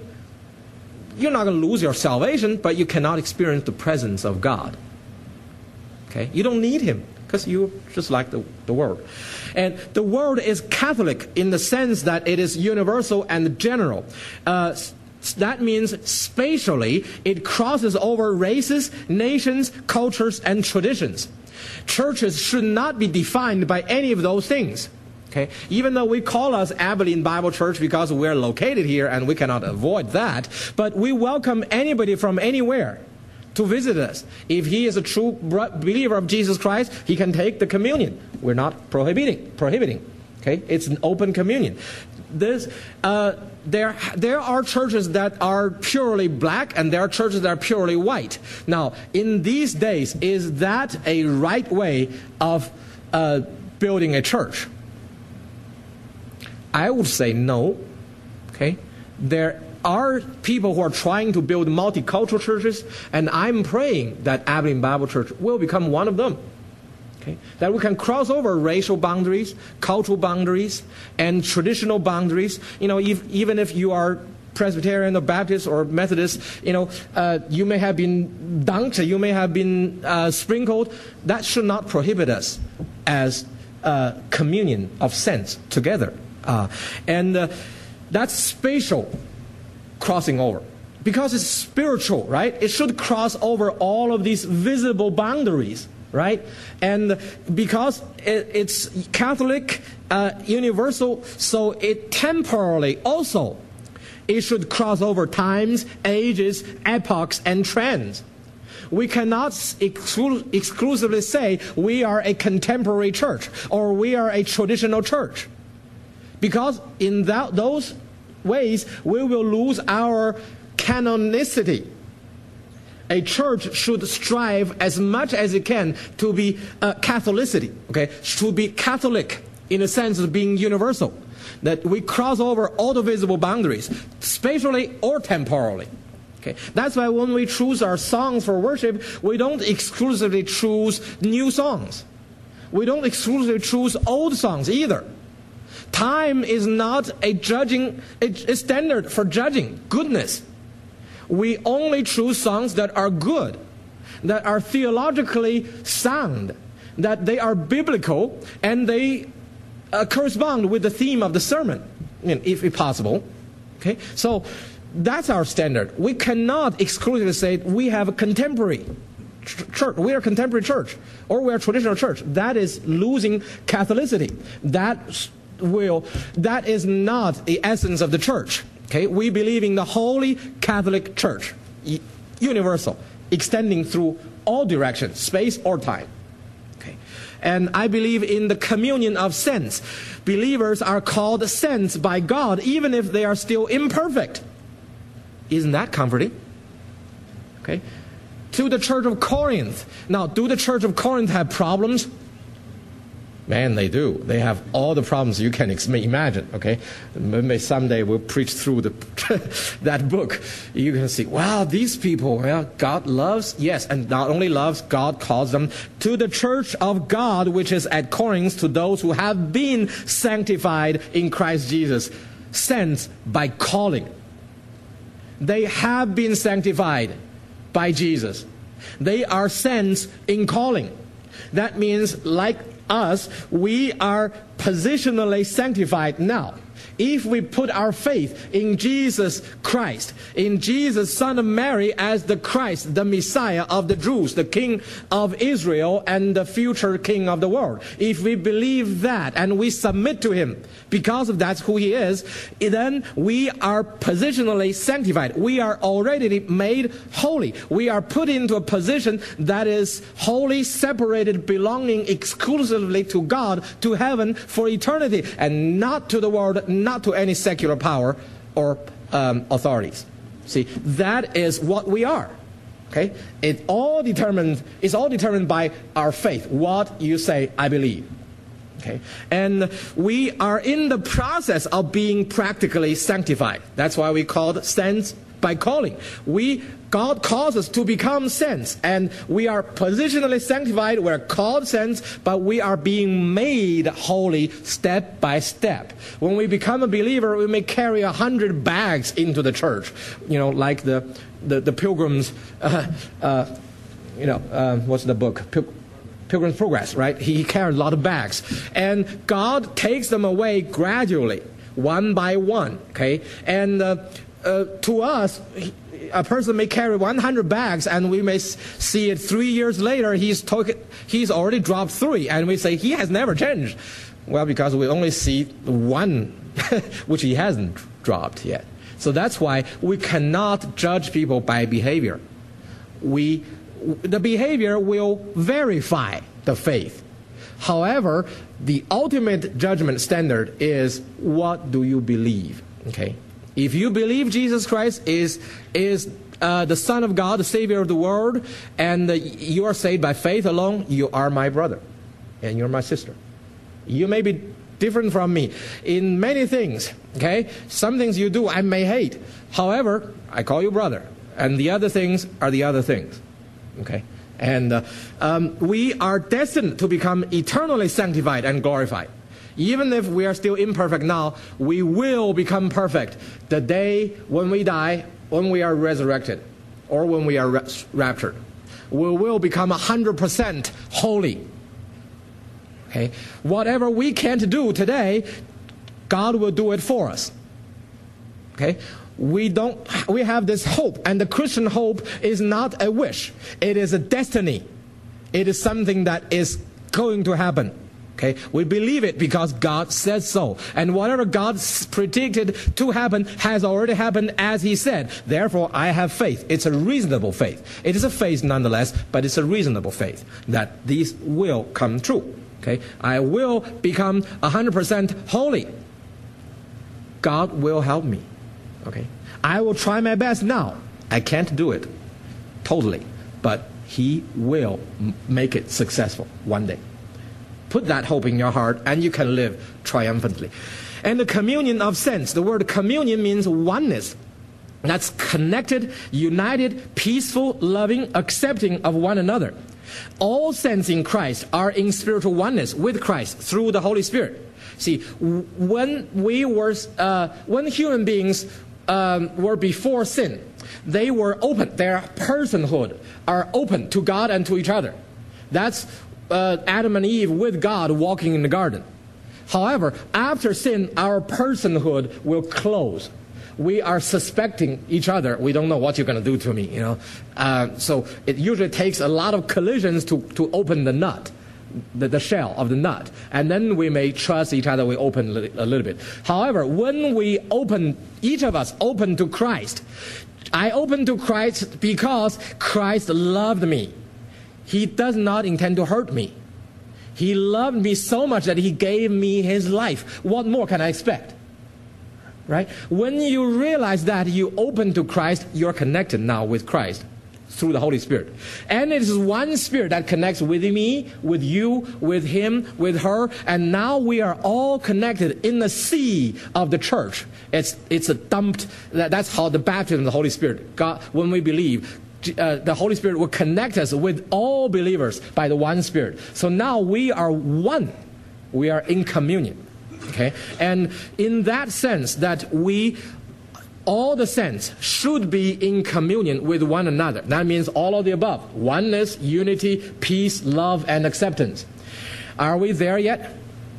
A: you're not going to lose your salvation, but you cannot experience the presence of God. Okay? You don't need him, because you're just like the, the world. And the world is Catholic in the sense that it is universal and general. Uh, that means spatially it crosses over races, nations, cultures, and traditions. Churches should not be defined by any of those things. Okay? Even though we call us Abilene Bible Church because we're located here and we cannot avoid that, but we welcome anybody from anywhere to visit us. If he is a true believer of Jesus Christ, he can take the communion. We're not prohibiting. Prohibiting. Okay, it's an open communion. This, uh, there, there are churches that are purely black, and there are churches that are purely white. Now, in these days, is that a right way of uh, building a church? I would say no. Okay, there are people who are trying to build multicultural churches, and I'm praying that Abilene Bible Church will become one of them. Okay? That we can cross over racial boundaries, cultural boundaries, and traditional boundaries. You know, if, even if you are Presbyterian or Baptist or Methodist, you know, uh, you may have been dunked, you may have been uh, sprinkled. That should not prohibit us as a communion of saints together. Uh, and uh, that's spatial crossing over, because it's spiritual, right? It should cross over all of these visible boundaries, right? And because it, it's Catholic, uh, universal, so it temporally also, it should cross over times, ages, epochs, and trends. We cannot exclu- exclusively say we are a contemporary church or we are a traditional church. Because in that, those ways, we will lose our canonicity. A church should strive as much as it can to be uh, Catholicity, okay? To be Catholic in the sense of being universal. That we cross over all the visible boundaries, spatially or temporally. Okay? That's why when we choose our songs for worship, we don't exclusively choose new songs. We don't exclusively choose old songs either. Time is not a judging a, a standard for judging goodness. We only choose songs that are good, that are theologically sound, that they are biblical, and they uh, correspond with the theme of the sermon, if, if possible. Okay, so that's our standard. We cannot exclusively say we have a contemporary church, we are a contemporary church, or we are a traditional church. That is losing Catholicity. That will, that is not the essence of the church. Okay, we believe in the Holy Catholic Church, universal, extending through all directions, space or time. Okay, and I believe in the communion of saints. Believers are called saints by God, even if they are still imperfect. Isn't that comforting? Okay, to the Church of Corinth. Now, do the Church of Corinth have problems? Man, they do. They have all the problems you can imagine, okay? Maybe someday we'll preach through the that book. You can see, wow, these people, well, God loves, yes, and not only loves, God calls them to the church of God, which is at Corinth, to those who have been sanctified in Christ Jesus, sent by calling. They have been sanctified by Jesus. They are sent in calling. That means, like us, we are positionally sanctified now. If we put our faith in Jesus Christ, in Jesus, Son of Mary, as the Christ, the Messiah of the Jews, the King of Israel, and the future King of the world. If we believe that and we submit to Him because of that's who He is, then we are positionally sanctified. We are already made holy. We are put into a position that is holy, separated, belonging exclusively to God, to heaven for eternity, and not to the world, not to any secular power or um, authorities. See, that is what we are. Okay, it all determined. It's all determined by our faith. What you say, I believe. Okay, and we are in the process of being practically sanctified. That's why we called saints by calling. We God calls us to become saints, and we are positionally sanctified. We're called saints, but we are being made holy step by step. When we become a believer, we may carry a hundred bags into the church, you know, like the the, the pilgrims. Uh, uh, you know, uh, what's the book? Pil- Pilgrim's Progress, right? He carried a lot of bags, and God takes them away gradually, one by one. Okay, and uh, uh, to us, a person may carry one hundred bags, and we may see it three years later, he's, took it, he's already dropped three, and we say, he has never changed. Well, because we only see one, which he hasn't dropped yet. So that's why we cannot judge people by behavior. We, the behavior will verify the faith. However, the ultimate judgment standard is, what do you believe? Okay. If you believe Jesus Christ is is uh, the Son of God, the Savior of the world, and uh, you are saved by faith alone, you are my brother, and you're my sister. You may be different from me in many things. Okay, some things you do I may hate. However, I call you brother, and the other things are the other things. Okay, and uh, um, we are destined to become eternally sanctified and glorified. Even if we are still imperfect now, we will become perfect the day when we die, when we are resurrected, or when we are raptured. We will become one hundred percent holy. Okay? Whatever we can't do today, God will do it for us. Okay? We don't. We have this hope, and the Christian hope is not a wish. It is a destiny. It is something that is going to happen. Okay, we believe it because God says so. And whatever God predicted to happen has already happened as He said. Therefore, I have faith. It's a reasonable faith. It is a faith nonetheless, but it's a reasonable faith that these will come true. Okay, I will become one hundred percent holy. God will help me. Okay, I will try my best now. I can't do it totally, but He will make it successful one day. Put that hope in your heart and you can live triumphantly. And the communion of saints, the word communion means oneness. That's connected, united, peaceful, loving, accepting of one another. All saints in Christ are in spiritual oneness with Christ through the Holy Spirit. See, when we were, uh, when human beings um, were before sin, they were open. Their personhood are open to God and to each other. That's uh, Adam and Eve with God walking in the garden. However, after sin, our personhood will close. We are suspecting each other. We don't know what you're going to do to me, you know. Uh, so it usually takes a lot of collisions to, to open the nut, the, the shell of the nut. And then we may trust each other, we open a little, a little bit. However, when we open, each of us open to Christ, I open to Christ because Christ loved me. He does not intend to hurt me. He loved me so much that He gave me His life. What more can I expect? Right? When you realize that you open to Christ, you're connected now with Christ through the Holy Spirit. And it is one Spirit that connects with me, with you, with Him, with her. And now we are all connected in the sea of the church. It's, it's a dumped, that, that's how the baptism of the Holy Spirit, God, when we believe, Uh, the Holy Spirit will connect us with all believers by the one Spirit. So now we are one. We are in communion. Okay? And in that sense that we, all the saints should be in communion with one another. That means all of the above. Oneness, unity, peace, love, and acceptance. Are we there yet?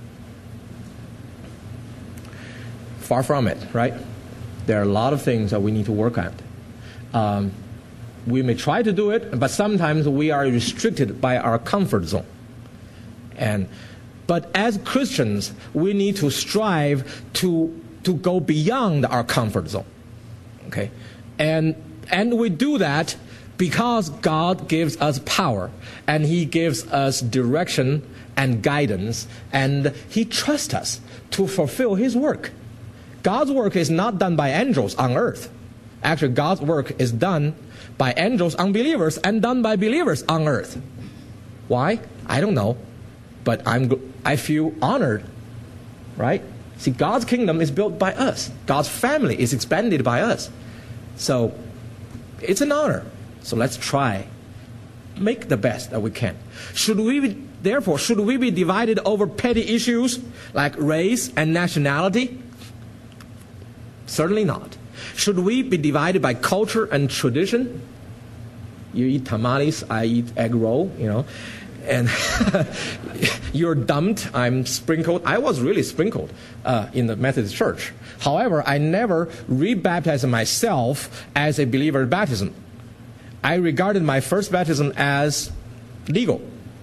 A: Far from it, right? There are a lot of things that we need to work at. Um, We may try to do it, but sometimes we are restricted by our comfort zone. And, but as Christians, we need to strive to, to go beyond our comfort zone. Okay? And, and we do that because God gives us power, and He gives us direction and guidance, and He trusts us to fulfill His work. God's work is not done by angels on earth. Actually, God's work is done by angels, unbelievers, and done by believers on earth. Why? I don't know. But I'm, I feel honored, right? See, God's kingdom is built by us. God's family is expanded by us. So, it's an honor. So let's try. Make the best that we can. Should we be, therefore, should we be divided over petty issues like race and nationality? Certainly not. Should we be divided by culture and tradition? You eat tamales, I eat egg roll, you know, and you're dumped, I'm sprinkled. I was really sprinkled uh, in the Methodist Church. However, I never rebaptized myself as a believer baptism. I regarded my first baptism as legal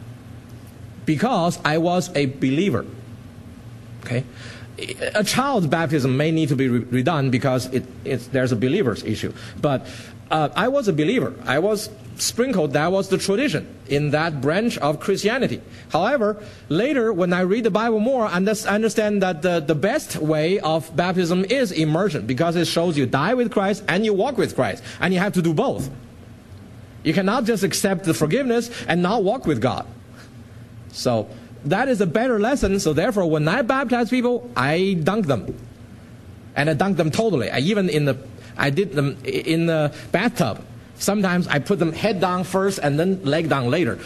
A: because I was a believer. Okay? A child's baptism may need to be re redone because it, it's, there's a believer's issue. But uh, I was a believer. I was sprinkled. That was the tradition in that branch of Christianity. However, later when I read the Bible more, I understand that the, the best way of baptism is immersion because it shows you die with Christ and you walk with Christ. And you have to do both. You cannot just accept the forgiveness and not walk with God. So that is a better lesson. So therefore, when I baptize people, I dunk them, and I dunk them totally. I even in the, I did them in the bathtub. Sometimes I put them head down first and then leg down later.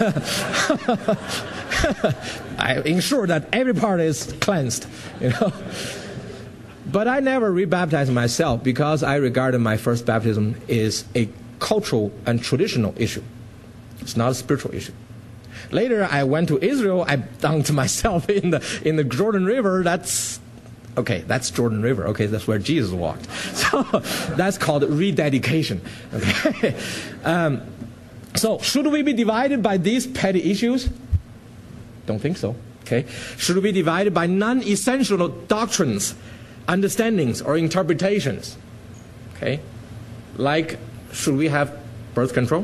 A: I ensure that every part is cleansed, you know. But I never rebaptized myself because I regarded my first baptism is a cultural and traditional issue. It's not a spiritual issue. Later, I went to Israel. I dunked myself in the in the Jordan River. That's okay. That's Jordan River. Okay, that's where Jesus walked. So that's called rededication. Okay. Um, so should we be divided by these petty issues? Don't think so. Okay? Should be divided by non-essential doctrines, understandings, or interpretations. Okay? Like, should we have birth control?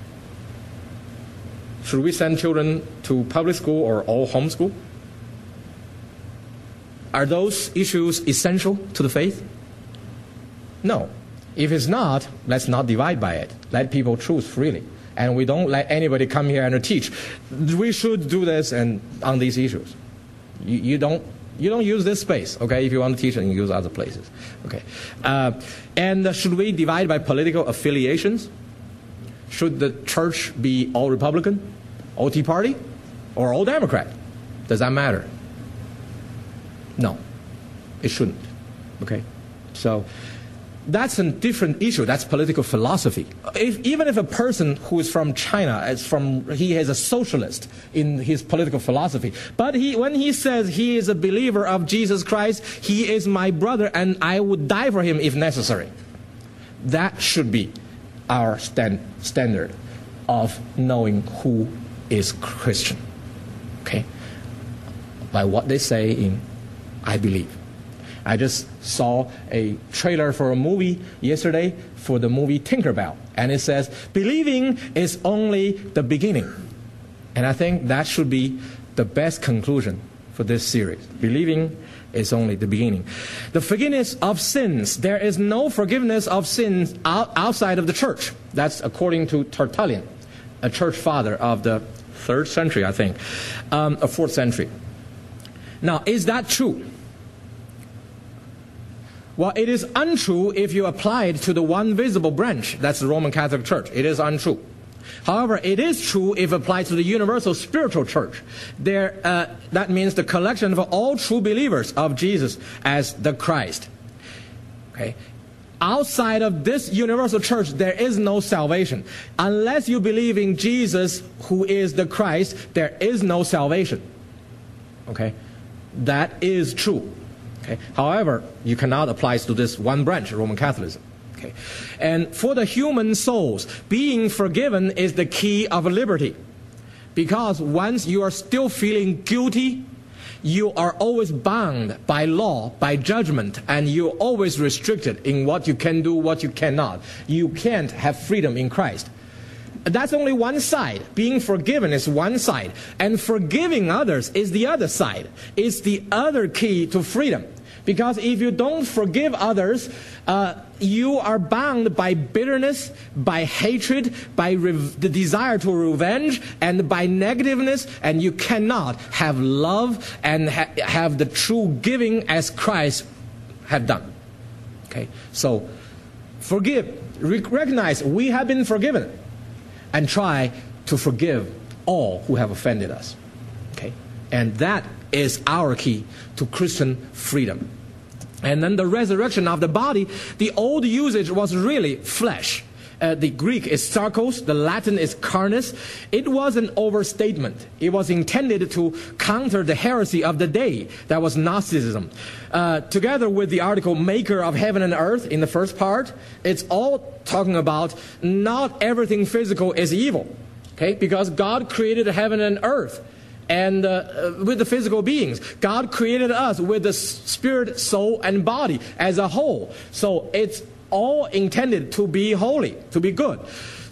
A: Should we send children to public school or all homeschool? Are those issues essential to the faith? No. If it's not, let's not divide by it. Let people choose freely. And we don't let anybody come here and teach. We should do this and on these issues. You, you don't you don't use this space, okay? If you want to teach, then you use other places, okay? Uh, and uh, should we divide by political affiliations? Should the church be all Republican, all Tea Party, or all Democrat? Does that matter? No, it shouldn't, okay? So that's a different issue. That's political philosophy. If, even if a person who is from China, is from, he is a socialist in his political philosophy, but he, when he says he is a believer of Jesus Christ, he is my brother and I would die for him if necessary. That should be our stand, standard of knowing who is Christian. Okay? By what they say in I believe. I just saw a trailer for a movie yesterday for the movie Tinkerbell. And it says, believing is only the beginning. And I think that should be the best conclusion for this series. Believing is only the beginning. The forgiveness of sins. There is no forgiveness of sins out, outside of the church. That's according to Tertullian, a church father of the third century, I think, um, or fourth century. Now, is that true? Well, it is untrue if you apply it to the one visible branch. That's the Roman Catholic Church. It is untrue. However, it is true if applied to the universal spiritual church. There, uh, that means the collection of all true believers of Jesus as the Christ. Okay? Outside of this universal church, there is no salvation. Unless you believe in Jesus, who is the Christ, there is no salvation. Okay? That is true. Okay? However, you cannot apply it to this one branch, Roman Catholicism. Okay? And for the human souls, being forgiven is the key of liberty. Because once you are still feeling guilty, you are always bound by law, by judgment, and you're always restricted in what you can do, what you cannot. You can't have freedom in Christ. That's only one side. Being forgiven is one side. And forgiving others is the other side. It's the other key to freedom. Because if you don't forgive others, uh, you are bound by bitterness, by hatred, by the desire to revenge, and by negativeness, and you cannot have love and ha have the true giving as Christ had done. Okay, so forgive, Re recognize we have been forgiven, and try to forgive all who have offended us. Okay, and that is our key to Christian freedom. And then the resurrection of the body, the old usage was really flesh. Uh, the Greek is sarkos, the Latin is carnis. It was an overstatement. It was intended to counter the heresy of the day, that was Gnosticism. Uh, together with the article Maker of Heaven and Earth in the first part, it's all talking about not everything physical is evil. Okay? Because God created heaven and earth. And uh, with the physical beings, God created us with the spirit, soul, and body as a whole. So it's all intended to be holy, to be good.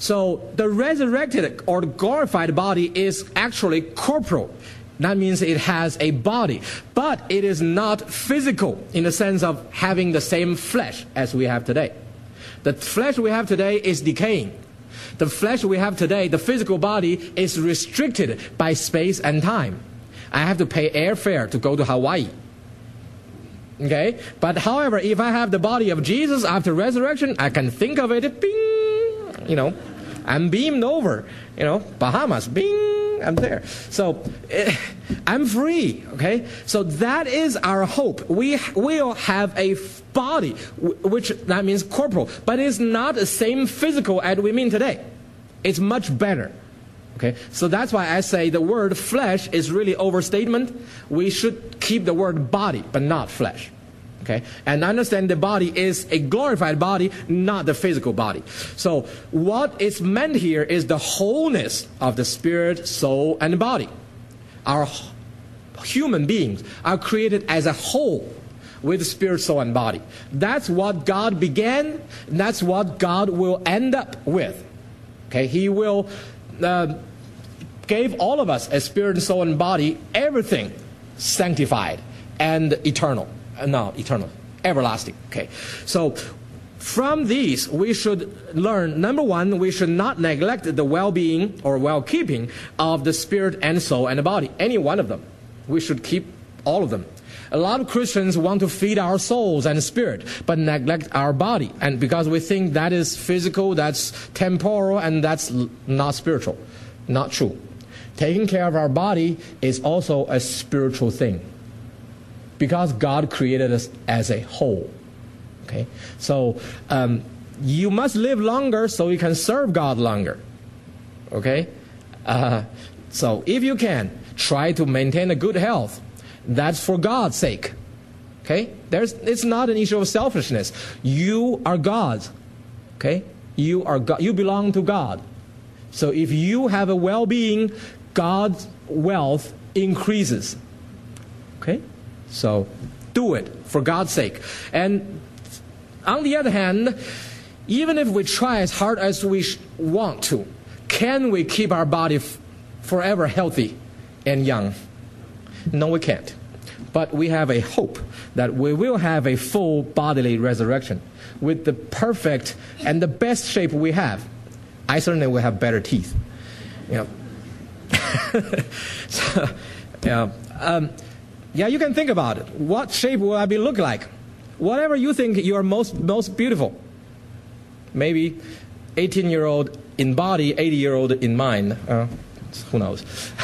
A: So the resurrected or glorified body is actually corporal. That means it has a body, but it is not physical in the sense of having the same flesh as we have today. The flesh we have today is decaying. The flesh we have today, the physical body, is restricted by space and time. I have to pay airfare to go to Hawaii. Okay? But however, if I have the body of Jesus after resurrection, I can think of it, bing, you know, I'm beamed over, you know, Bahamas, bing, I'm there. So eh, I'm free, okay? So that is our hope. We will have a body, which that means corporal, but it's not the same physical as we mean today. It's much better. Okay? So that's why I say the word flesh is really overstatement. We should keep the word body, but not flesh. Okay? And understand the body is a glorified body, not the physical body. So what is meant here is the wholeness of the spirit, soul, and body. Our human beings are created as a whole with spirit, soul, and body. That's what God began, and that's what God will end up with. Okay, He will uh, give all of us a spirit, and soul, and body, everything sanctified and eternal. Uh, no, eternal, everlasting. Okay, so from these, we should learn, number one, we should not neglect the well-being or well-keeping of the spirit and soul and the body, any one of them. We should keep all of them. A lot of Christians want to feed our souls and spirit, but neglect our body. And because we think that is physical, that's temporal, and that's not spiritual. Not true. Taking care of our body is also a spiritual thing, because God created us as a whole. Okay? So um, you must live longer so you can serve God longer. Okay? Uh, so if you can, try to maintain a good health. That's for God's sake. Okay? There's, it's not an issue of selfishness. You are God's. Okay? You are God. You belong to God. So if you have a well-being, God's wealth increases. Okay? So do it for God's sake. And on the other hand, even if we try as hard as we want to, can we keep our body f- forever healthy and young? No, we can't. But we have a hope that we will have a full bodily resurrection with the perfect and the best shape we have. I certainly will have better teeth. You know. so, yeah, um, yeah, you can think about it. What shape will I be look like? Whatever you think you are most most beautiful. Maybe eighteen-year-old in body, eighty-year-old in mind. Uh, who knows?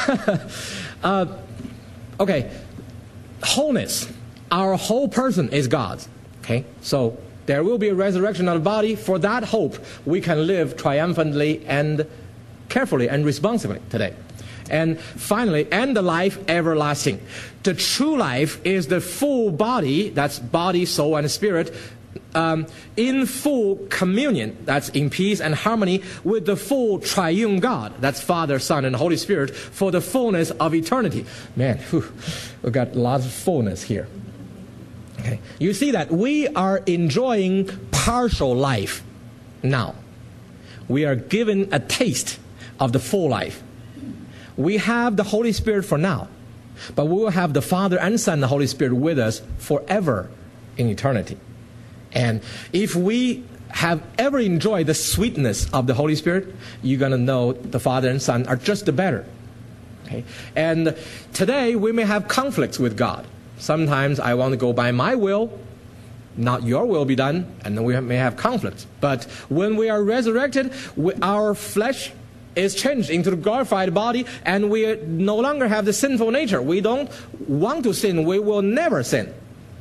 A: uh, okay, wholeness. Our whole person is God's. Okay, so there will be a resurrection of the body. For that hope, we can live triumphantly and carefully and responsibly today. And finally, and the life everlasting. The true life is the full body, that's body, soul, and spirit, um, in full communion, that's in peace and harmony with the full triune God, that's Father, Son, and Holy Spirit, for the fullness of eternity. Man, whew, we've got lots of fullness here. Okay. You see that we are enjoying partial life now. We are given a taste of the full life. We have the Holy Spirit for now, but we will have the Father and Son and the Holy Spirit with us forever in eternity. And if we have ever enjoyed the sweetness of the Holy Spirit, you're going to know the Father and Son are just the better. Okay? And today we may have conflicts with God. Sometimes I want to go by my will, not your will be done, and then we may have conflicts. But when we are resurrected, we, our flesh is changed into the glorified body, and we no longer have the sinful nature. We don't want to sin. We will never sin.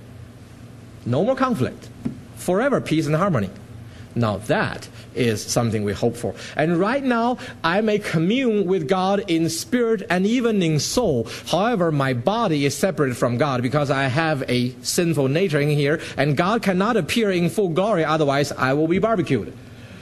A: No more conflict. Forever peace and harmony. Now that is something we hope for. And right now, I may commune with God in spirit and even in soul. However, my body is separated from God because I have a sinful nature in here, and God cannot appear in full glory, otherwise I will be barbecued.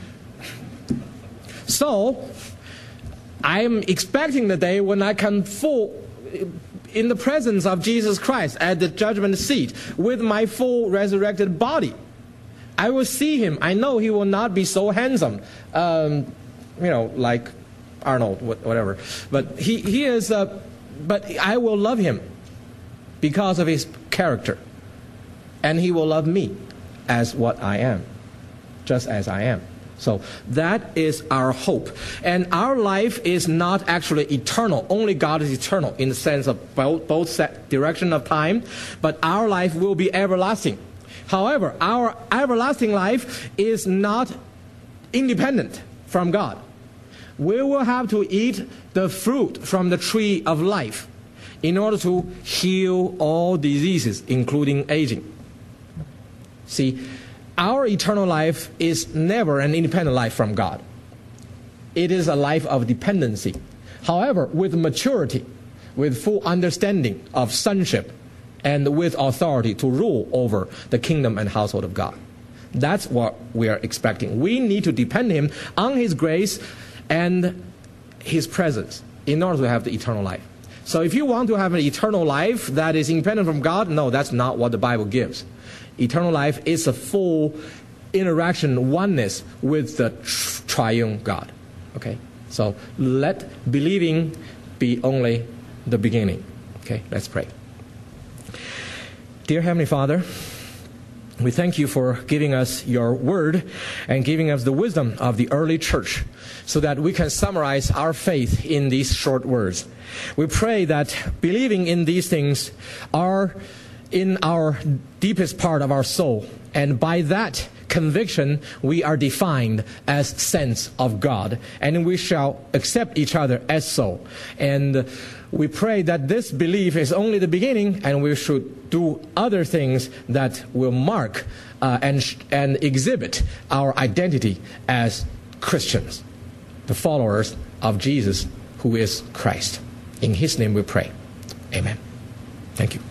A: So, I am expecting the day when I can full in the presence of Jesus Christ at the judgment seat with my full resurrected body. I will see Him. I know He will not be so handsome, um, you know, like Arnold, whatever. But He, he is, uh, but I will love Him because of His character. And He will love me as what I am, just as I am. So that is our hope. And our life is not actually eternal. Only God is eternal in the sense of both, both set direction of time. But our life will be everlasting. However, our everlasting life is not independent from God. We will have to eat the fruit from the tree of life in order to heal all diseases, including aging. See, our eternal life is never an independent life from God. It is a life of dependency. However, with maturity, with full understanding of sonship, and with authority to rule over the kingdom and household of God. That's what we are expecting. We need to depend Him on His grace and His presence in order to have the eternal life. So if you want to have an eternal life that is independent from God, no, that's not what the Bible gives. Eternal life is a full interaction, oneness with the triune God. Okay? So let believing be only the beginning. Okay, let's pray. Dear Heavenly Father, we thank you for giving us your word and giving us the wisdom of the early church so that we can summarize our faith in these short words. We pray that believing in these things are in our deepest part of our soul, and by that conviction we are defined as saints of God, and we shall accept each other as so. And we pray that this belief is only the beginning, and we should do other things that will mark uh, and, sh- and exhibit our identity as Christians, the followers of Jesus, who is Christ. In His name we pray. Amen. Thank you.